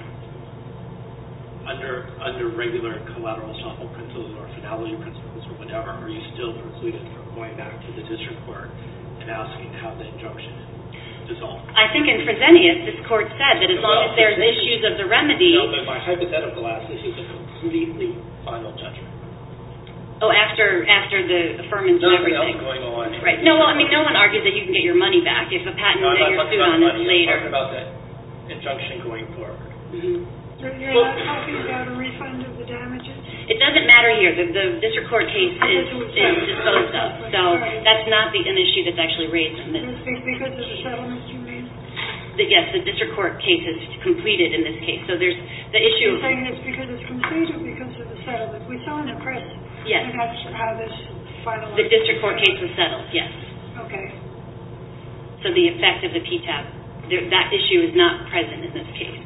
Speaker 5: under regular collateral estoppel principles or finality principles or whatever, are you still precluded from going back to the district court and asking to have the injunction dissolved?
Speaker 7: I think in Fresenius, this court said that as long as there's issues of the remedy.
Speaker 5: No, but my hypothetical ask, this is a completely final judgment.
Speaker 7: Oh, after the affirmance and everything.
Speaker 5: Nothing else going on.
Speaker 7: Right. No, well, no one argues that you can get your money back if a patent that you're sued on is later.
Speaker 5: I'm talking about that injunction going forward.
Speaker 7: Mm-hmm.
Speaker 1: So you're not talking about a refund of the damages?
Speaker 7: It doesn't matter here. The district court case is disposed of. So that's not an issue that's actually raised in this.
Speaker 1: Because of the settlement, you mean?
Speaker 7: Yes, the district court case is completed in this case. So there's the issue.
Speaker 1: You're saying it's because it's completed because of the settlement. We saw in the press.
Speaker 7: Yes.
Speaker 1: And that's how this finalized.
Speaker 7: The district court case was settled, yes.
Speaker 1: Okay. Okay.
Speaker 7: So the effect of the PTAB, that issue is not present in this case.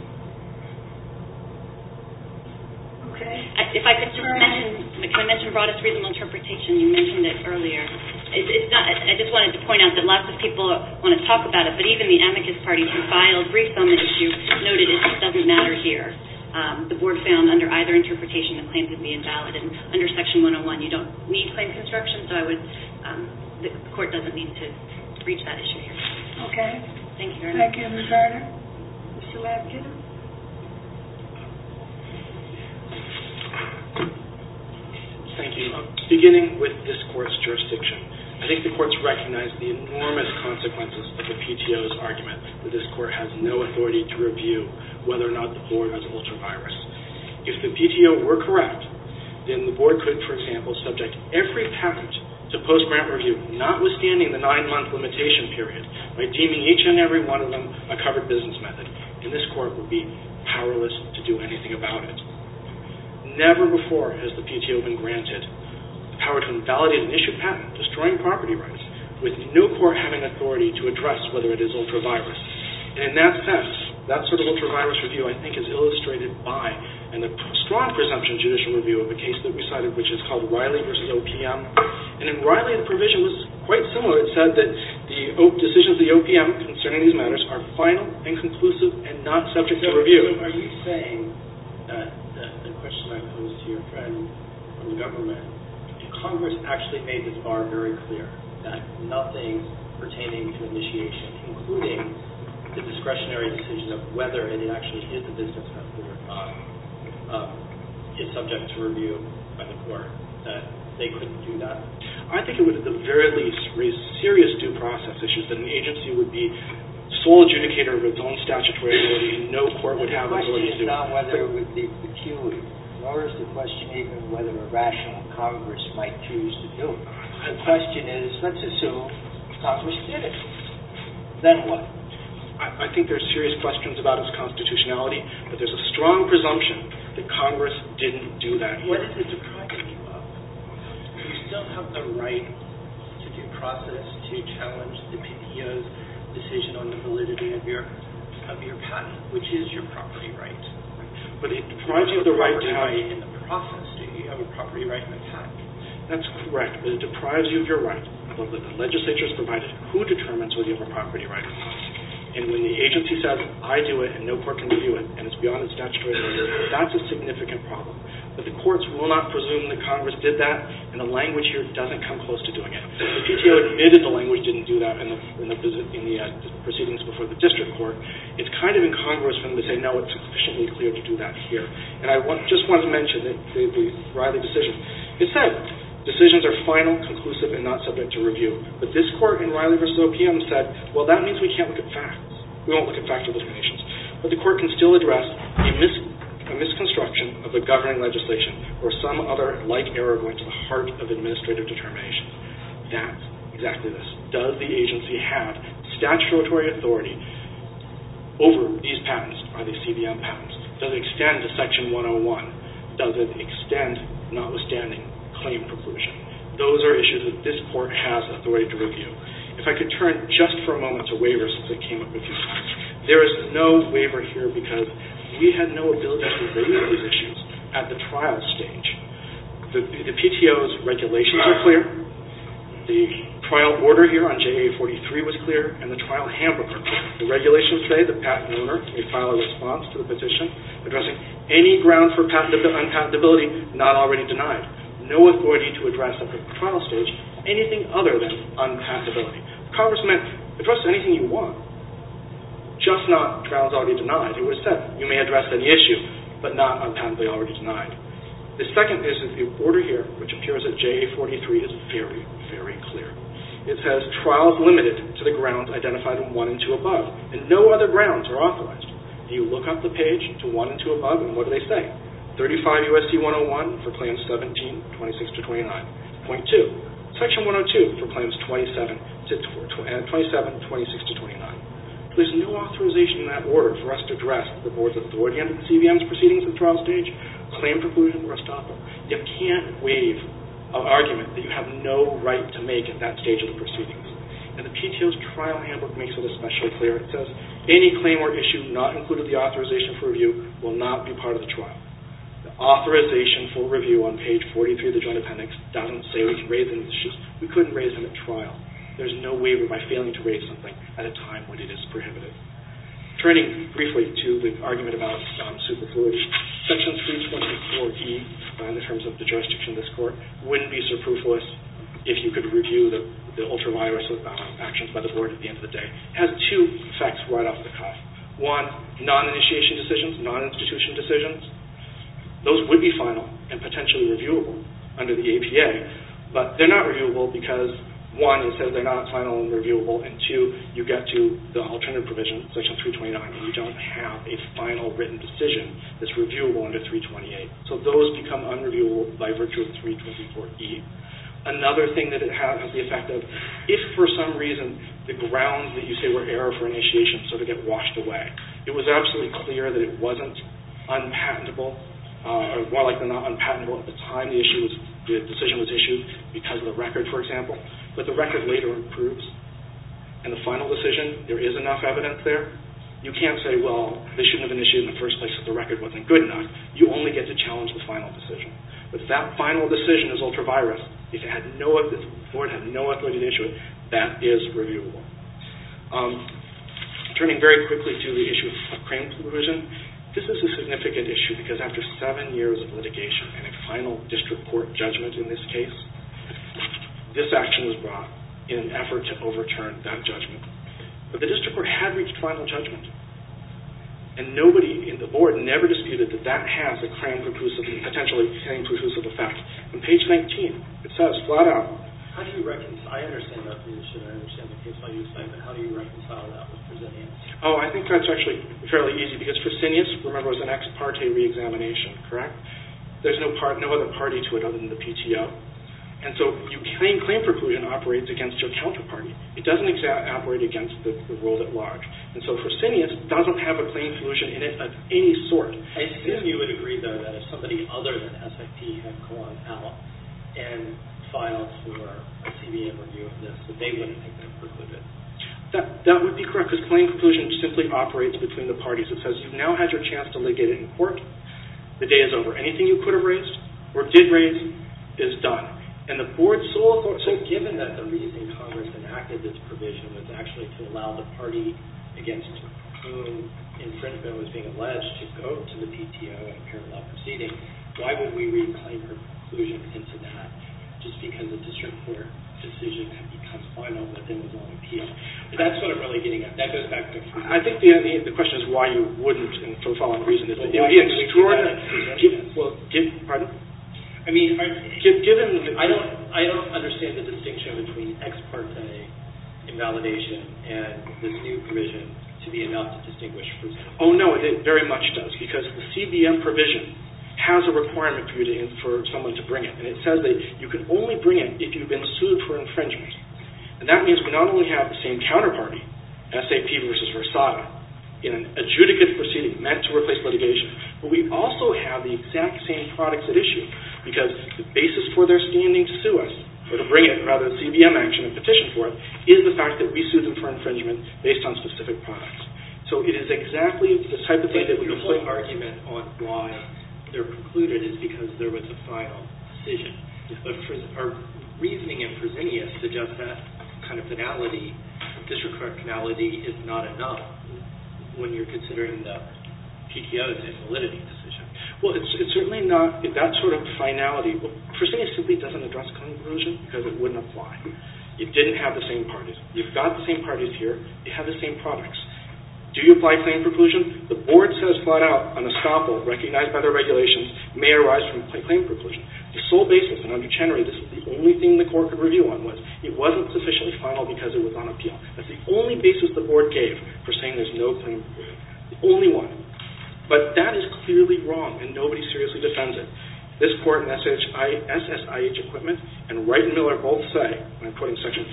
Speaker 1: Okay.
Speaker 7: If I could just mention broadest reasonable interpretation, you mentioned it earlier. It's not. I just wanted to point out that lots of people want to talk about it, but even the amicus parties who filed briefs on the issue noted it doesn't matter here. The board found under either interpretation the claims would be invalid, and under Section 101 you don't need claim construction, so I would, the court doesn't need to reach that issue here.
Speaker 1: Okay.
Speaker 7: Thank you very much.
Speaker 1: Thank you, Ms. Varner. Mr. Lampkin?
Speaker 4: Thank you. Beginning with this court's jurisdiction, I think the courts recognize the enormous consequences of the PTO's argument that this court has no authority to review whether or not the board has ultravirus. If the PTO were correct, then the board could, for example, subject every patent to post-grant review, notwithstanding the 9-month limitation period, by deeming each and every one of them a covered business method, and this court would be powerless to do anything about it. Never before has the PTO been granted the power to invalidate an issued patent, destroying property rights, with no court having authority to address whether it is ultravirus. And in that sense, that sort of ultravirus review, I think, is illustrated by, and a strong presumption judicial review of a case that we cited, which is called Riley versus OPM. And in Riley, the provision was quite similar. It said that the decisions of the OPM concerning these matters are final and conclusive and not subject to review.
Speaker 5: So are you saying that the question I posed to your friend from the government, Congress actually made this bar very clear, that nothing pertaining to initiation, including the discretionary decision of whether it actually is a business method or not, is subject to review by the court, that they couldn't do that?
Speaker 4: I think it would at the very least raise serious due process issues, that an agency would be sole adjudicator of its own statutory authority and no court would have authority to do it.
Speaker 8: The question is not whether it would be peculiar, nor is the question even whether a rational Congress might choose to do it. The question is, let's assume Congress did it. Then what?
Speaker 4: I think there's serious questions about its constitutionality, but there's a strong presumption that Congress didn't do that here.
Speaker 5: What is it depriving you of? You still have the right to due process to challenge the PTO's decision on the validity of your patent, which is your property right.
Speaker 4: But it deprives you of the right to have...
Speaker 5: in the process, do you have a property right in the patent?
Speaker 4: That's correct, but it deprives you of your right. The legislature has provided who determines whether you have a property right or not. And when the agency says, I do it and no court can review it, and it's beyond its statutory authority, that's a significant problem. But the courts will not presume that Congress did that, and the language here doesn't come close to doing it. The PTO admitted the language didn't do that in the proceedings before the district court. It's kind of incongruous for them to say, no, it's sufficiently clear to do that here. And I just want to mention that the Riley decision. It said, decisions are final, conclusive, and not subject to review. But this court in Riley versus OPM said, well, that means we can't look at facts. We won't look at factual determinations. But the court can still address a misconstruction of the governing legislation or some other like error going to the heart of administrative determination. That's exactly this. Does the agency have statutory authority over these patents? Are they CBM patents? Does it extend to Section 101? Does it extend, notwithstanding, claim preclusion? Those are issues that this court has authority to review. If I could turn just for a moment to waivers, since it came up a few times. There is no waiver here because we had no ability to raise these issues at the trial stage. The PTO's regulations are clear. The trial order here on JA 43 was clear, and the trial handbook are clear. The regulations say the patent owner may file a response to the petition addressing any ground for unpatentability not already denied. No authority to address at the trial stage anything other than unpatentability. Congress meant address anything you want, just not grounds already denied. It was said you may address any issue, but not unpatentably already denied. The second is that the order here, which appears at JA 43, is very, very clear. It says trials limited to the grounds identified in 1 and 2 above, and no other grounds are authorized. You look up the page to 1 and 2 above, and what do they say? 35 U.S.C. 101 for claims 17, 26 to 29. Point 2. Section 102 for claims 27, 26 to 29. There's no authorization in that order for us to address the board's authority under the CBM's proceedings at the trial stage, claim preclusion, or estoppel. You can't waive an argument that you have no right to make at that stage of the proceedings. And the PTO's trial handbook makes it especially clear. It says, any claim or issue not included in the authorization for review will not be part of the trial. The authorization for review on page 43 of the Joint Appendix doesn't say we can raise any issues. We couldn't raise them at trial. There's no waiver by failing to raise something at a time when it is prohibited. Turning briefly to the argument about superfluity, Section 324E, in terms of the jurisdiction of this court, wouldn't be superfluous if you could review the ultra-virus actions by the board at the end of the day. It has two effects right off the cuff. One, non-initiation decisions, non-institution decisions. Those would be final and potentially reviewable under the APA, but they're not reviewable because, one, it says they're not final and reviewable, and two, you get to the alternative provision, Section 329, and you don't have a final written decision that's reviewable under 328. So those become unreviewable by virtue of 324E. Another thing that it has the effect of, if for some reason the grounds that you say were error for initiation sort of get washed away, it was absolutely clear that it wasn't unpatentable, or more likely not unpatentable at the time the decision was issued because of the record, for example, but the record later improves, and the final decision, there is enough evidence there. You can't say, well, they shouldn't have initiated in the first place if the record wasn't good enough. You only get to challenge the final decision. But if that final decision is ultra-virus, if the board had no authority to issue it, that is reviewable. Turning very quickly to the issue of claim preclusion, this is a significant issue because after 7 years of litigation and a final district court judgment in this case, this action was brought in an effort to overturn that judgment. But the district court had reached final judgment, and nobody in the board never disputed that that has a potentially claim-preclusive effect. On page 19, it says flat out.
Speaker 5: How do you reconcile? I understand that position. I understand the case law you cite, but how do you reconcile that with Fresenius?
Speaker 4: Oh, I think that's actually fairly easy because Fresenius, remember, was an ex parte re-examination, correct? There's no other party to it other than the PTO. And so claim preclusion operates against your counterparty. It doesn't operate against the world at large. And so Fresenius doesn't have a claim preclusion in it of any sort.
Speaker 5: I assume you would agree, though, that if somebody other than SIP had gone out and filed for a CBM review of this, that they wouldn't have been precluded.
Speaker 4: That would be correct, because claim preclusion simply operates between the parties. It says you've now had your chance to litigate it in court. The day is over. Anything you could have raised or did raise is done. And the board's sole authority...
Speaker 5: So given that the reason Congress enacted this provision was actually to allow the party against whom infringement was being alleged to go to the PTO in a parallel proceeding, why would we read claim preclusion into that? Just because the district court decision had become final, but then was on appeal. That's what I'm really getting at. That goes back to...
Speaker 4: I think the question is why you wouldn't, and for the following reason, is that it would be extraordinary... Pardon?
Speaker 5: I mean,
Speaker 4: given...
Speaker 5: I don't understand the distinction between ex parte invalidation and this new provision to be enough to distinguish Fresenius.
Speaker 4: Oh, no, it very much does, because the CBM provision has a requirement for someone to bring it. And it says that you can only bring it if you've been sued for infringement. And that means we not only have the same counterparty, SAP versus Versada, in an adjudicative proceeding meant to replace litigation, but we also have the exact same products at issue, because the basis for their standing to sue us, or to bring it, rather than CBM action and petition for it, is the fact that we sued them for infringement based on specific products. So it is exactly the type of thing that we...
Speaker 5: Your whole argument on why they're precluded is because there was a final decision. But our reasoning in Fresenius suggests that kind of finality, district court finality, is not enough when you're considering the PTO's invalidity decision.
Speaker 4: Well, it's certainly not that sort of finality. Well, Fresenius simply doesn't address claim preclusion because it wouldn't apply. You didn't have the same parties. You've got the same parties here. You have the same products. Do you apply claim preclusion? The board says flat out, an estoppel recognized by the regulations may arise from claim preclusion. The sole basis, and under Chenery, this is the only thing the court could review on, was it wasn't sufficiently final because it was on appeal. That's the only basis the board gave for saying there's no claim preclusion. The only one. But that is clearly wrong, and nobody seriously defends it. This court in SSIH Equipment and Wright and Miller both say, and I'm quoting section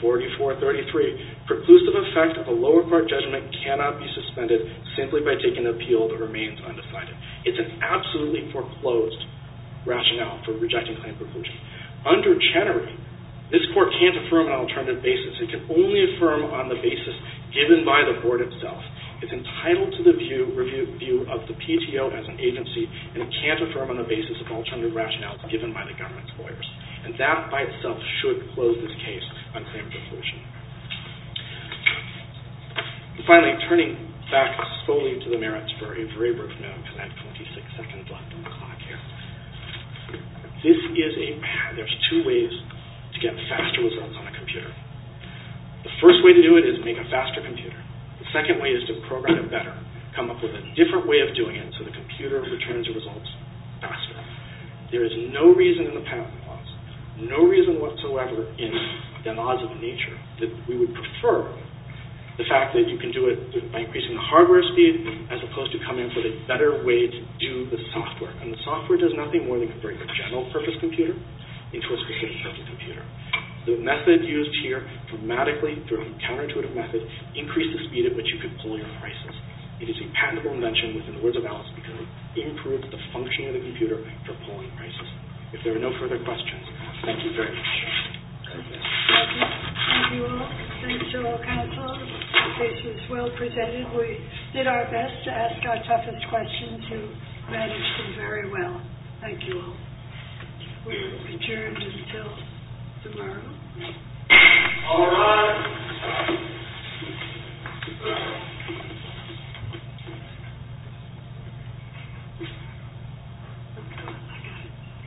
Speaker 4: 4433, preclusive effect of a lower court judgment cannot be suspended simply by taking an appeal that remains undecided. It's an absolutely foreclosed rationale for rejecting claim preclusion. Under Chenery, This court can't affirm on an alternative basis. It can only affirm on the basis given by the board itself. It's entitled to the view of the PTO as an agency, and it can't affirm on the basis of alternative rationales given by the government's lawyers. And that by itself should close this case on claim preclusion. And finally, turning back solely to the merits for a very brief minute, because I have 26 seconds left on the clock here. There's two ways to get faster results on a computer. The first way to do it is make a faster computer. The second way is to program it better, come up with a different way of doing it so the computer returns the results faster. There is no reason in the patent laws, no reason whatsoever in the laws of nature that we would prefer the fact that you can do it by increasing the hardware speed as opposed to coming up with a better way to do the software. And the software does nothing more than convert a general purpose computer into a specific purpose computer. The method used here, dramatically, through a counterintuitive method, increased the speed at which you could pull your prices. It is a patentable invention within the words of Alice because it improves the functioning of the computer for pulling prices. If there are no further questions, thank you very much.
Speaker 1: Thank you all. Thanks to all counsel. The case was well presented. We did our best to ask our toughest questions. You managed them very well. Thank you all. We're adjourned until tomorrow.
Speaker 3: All right.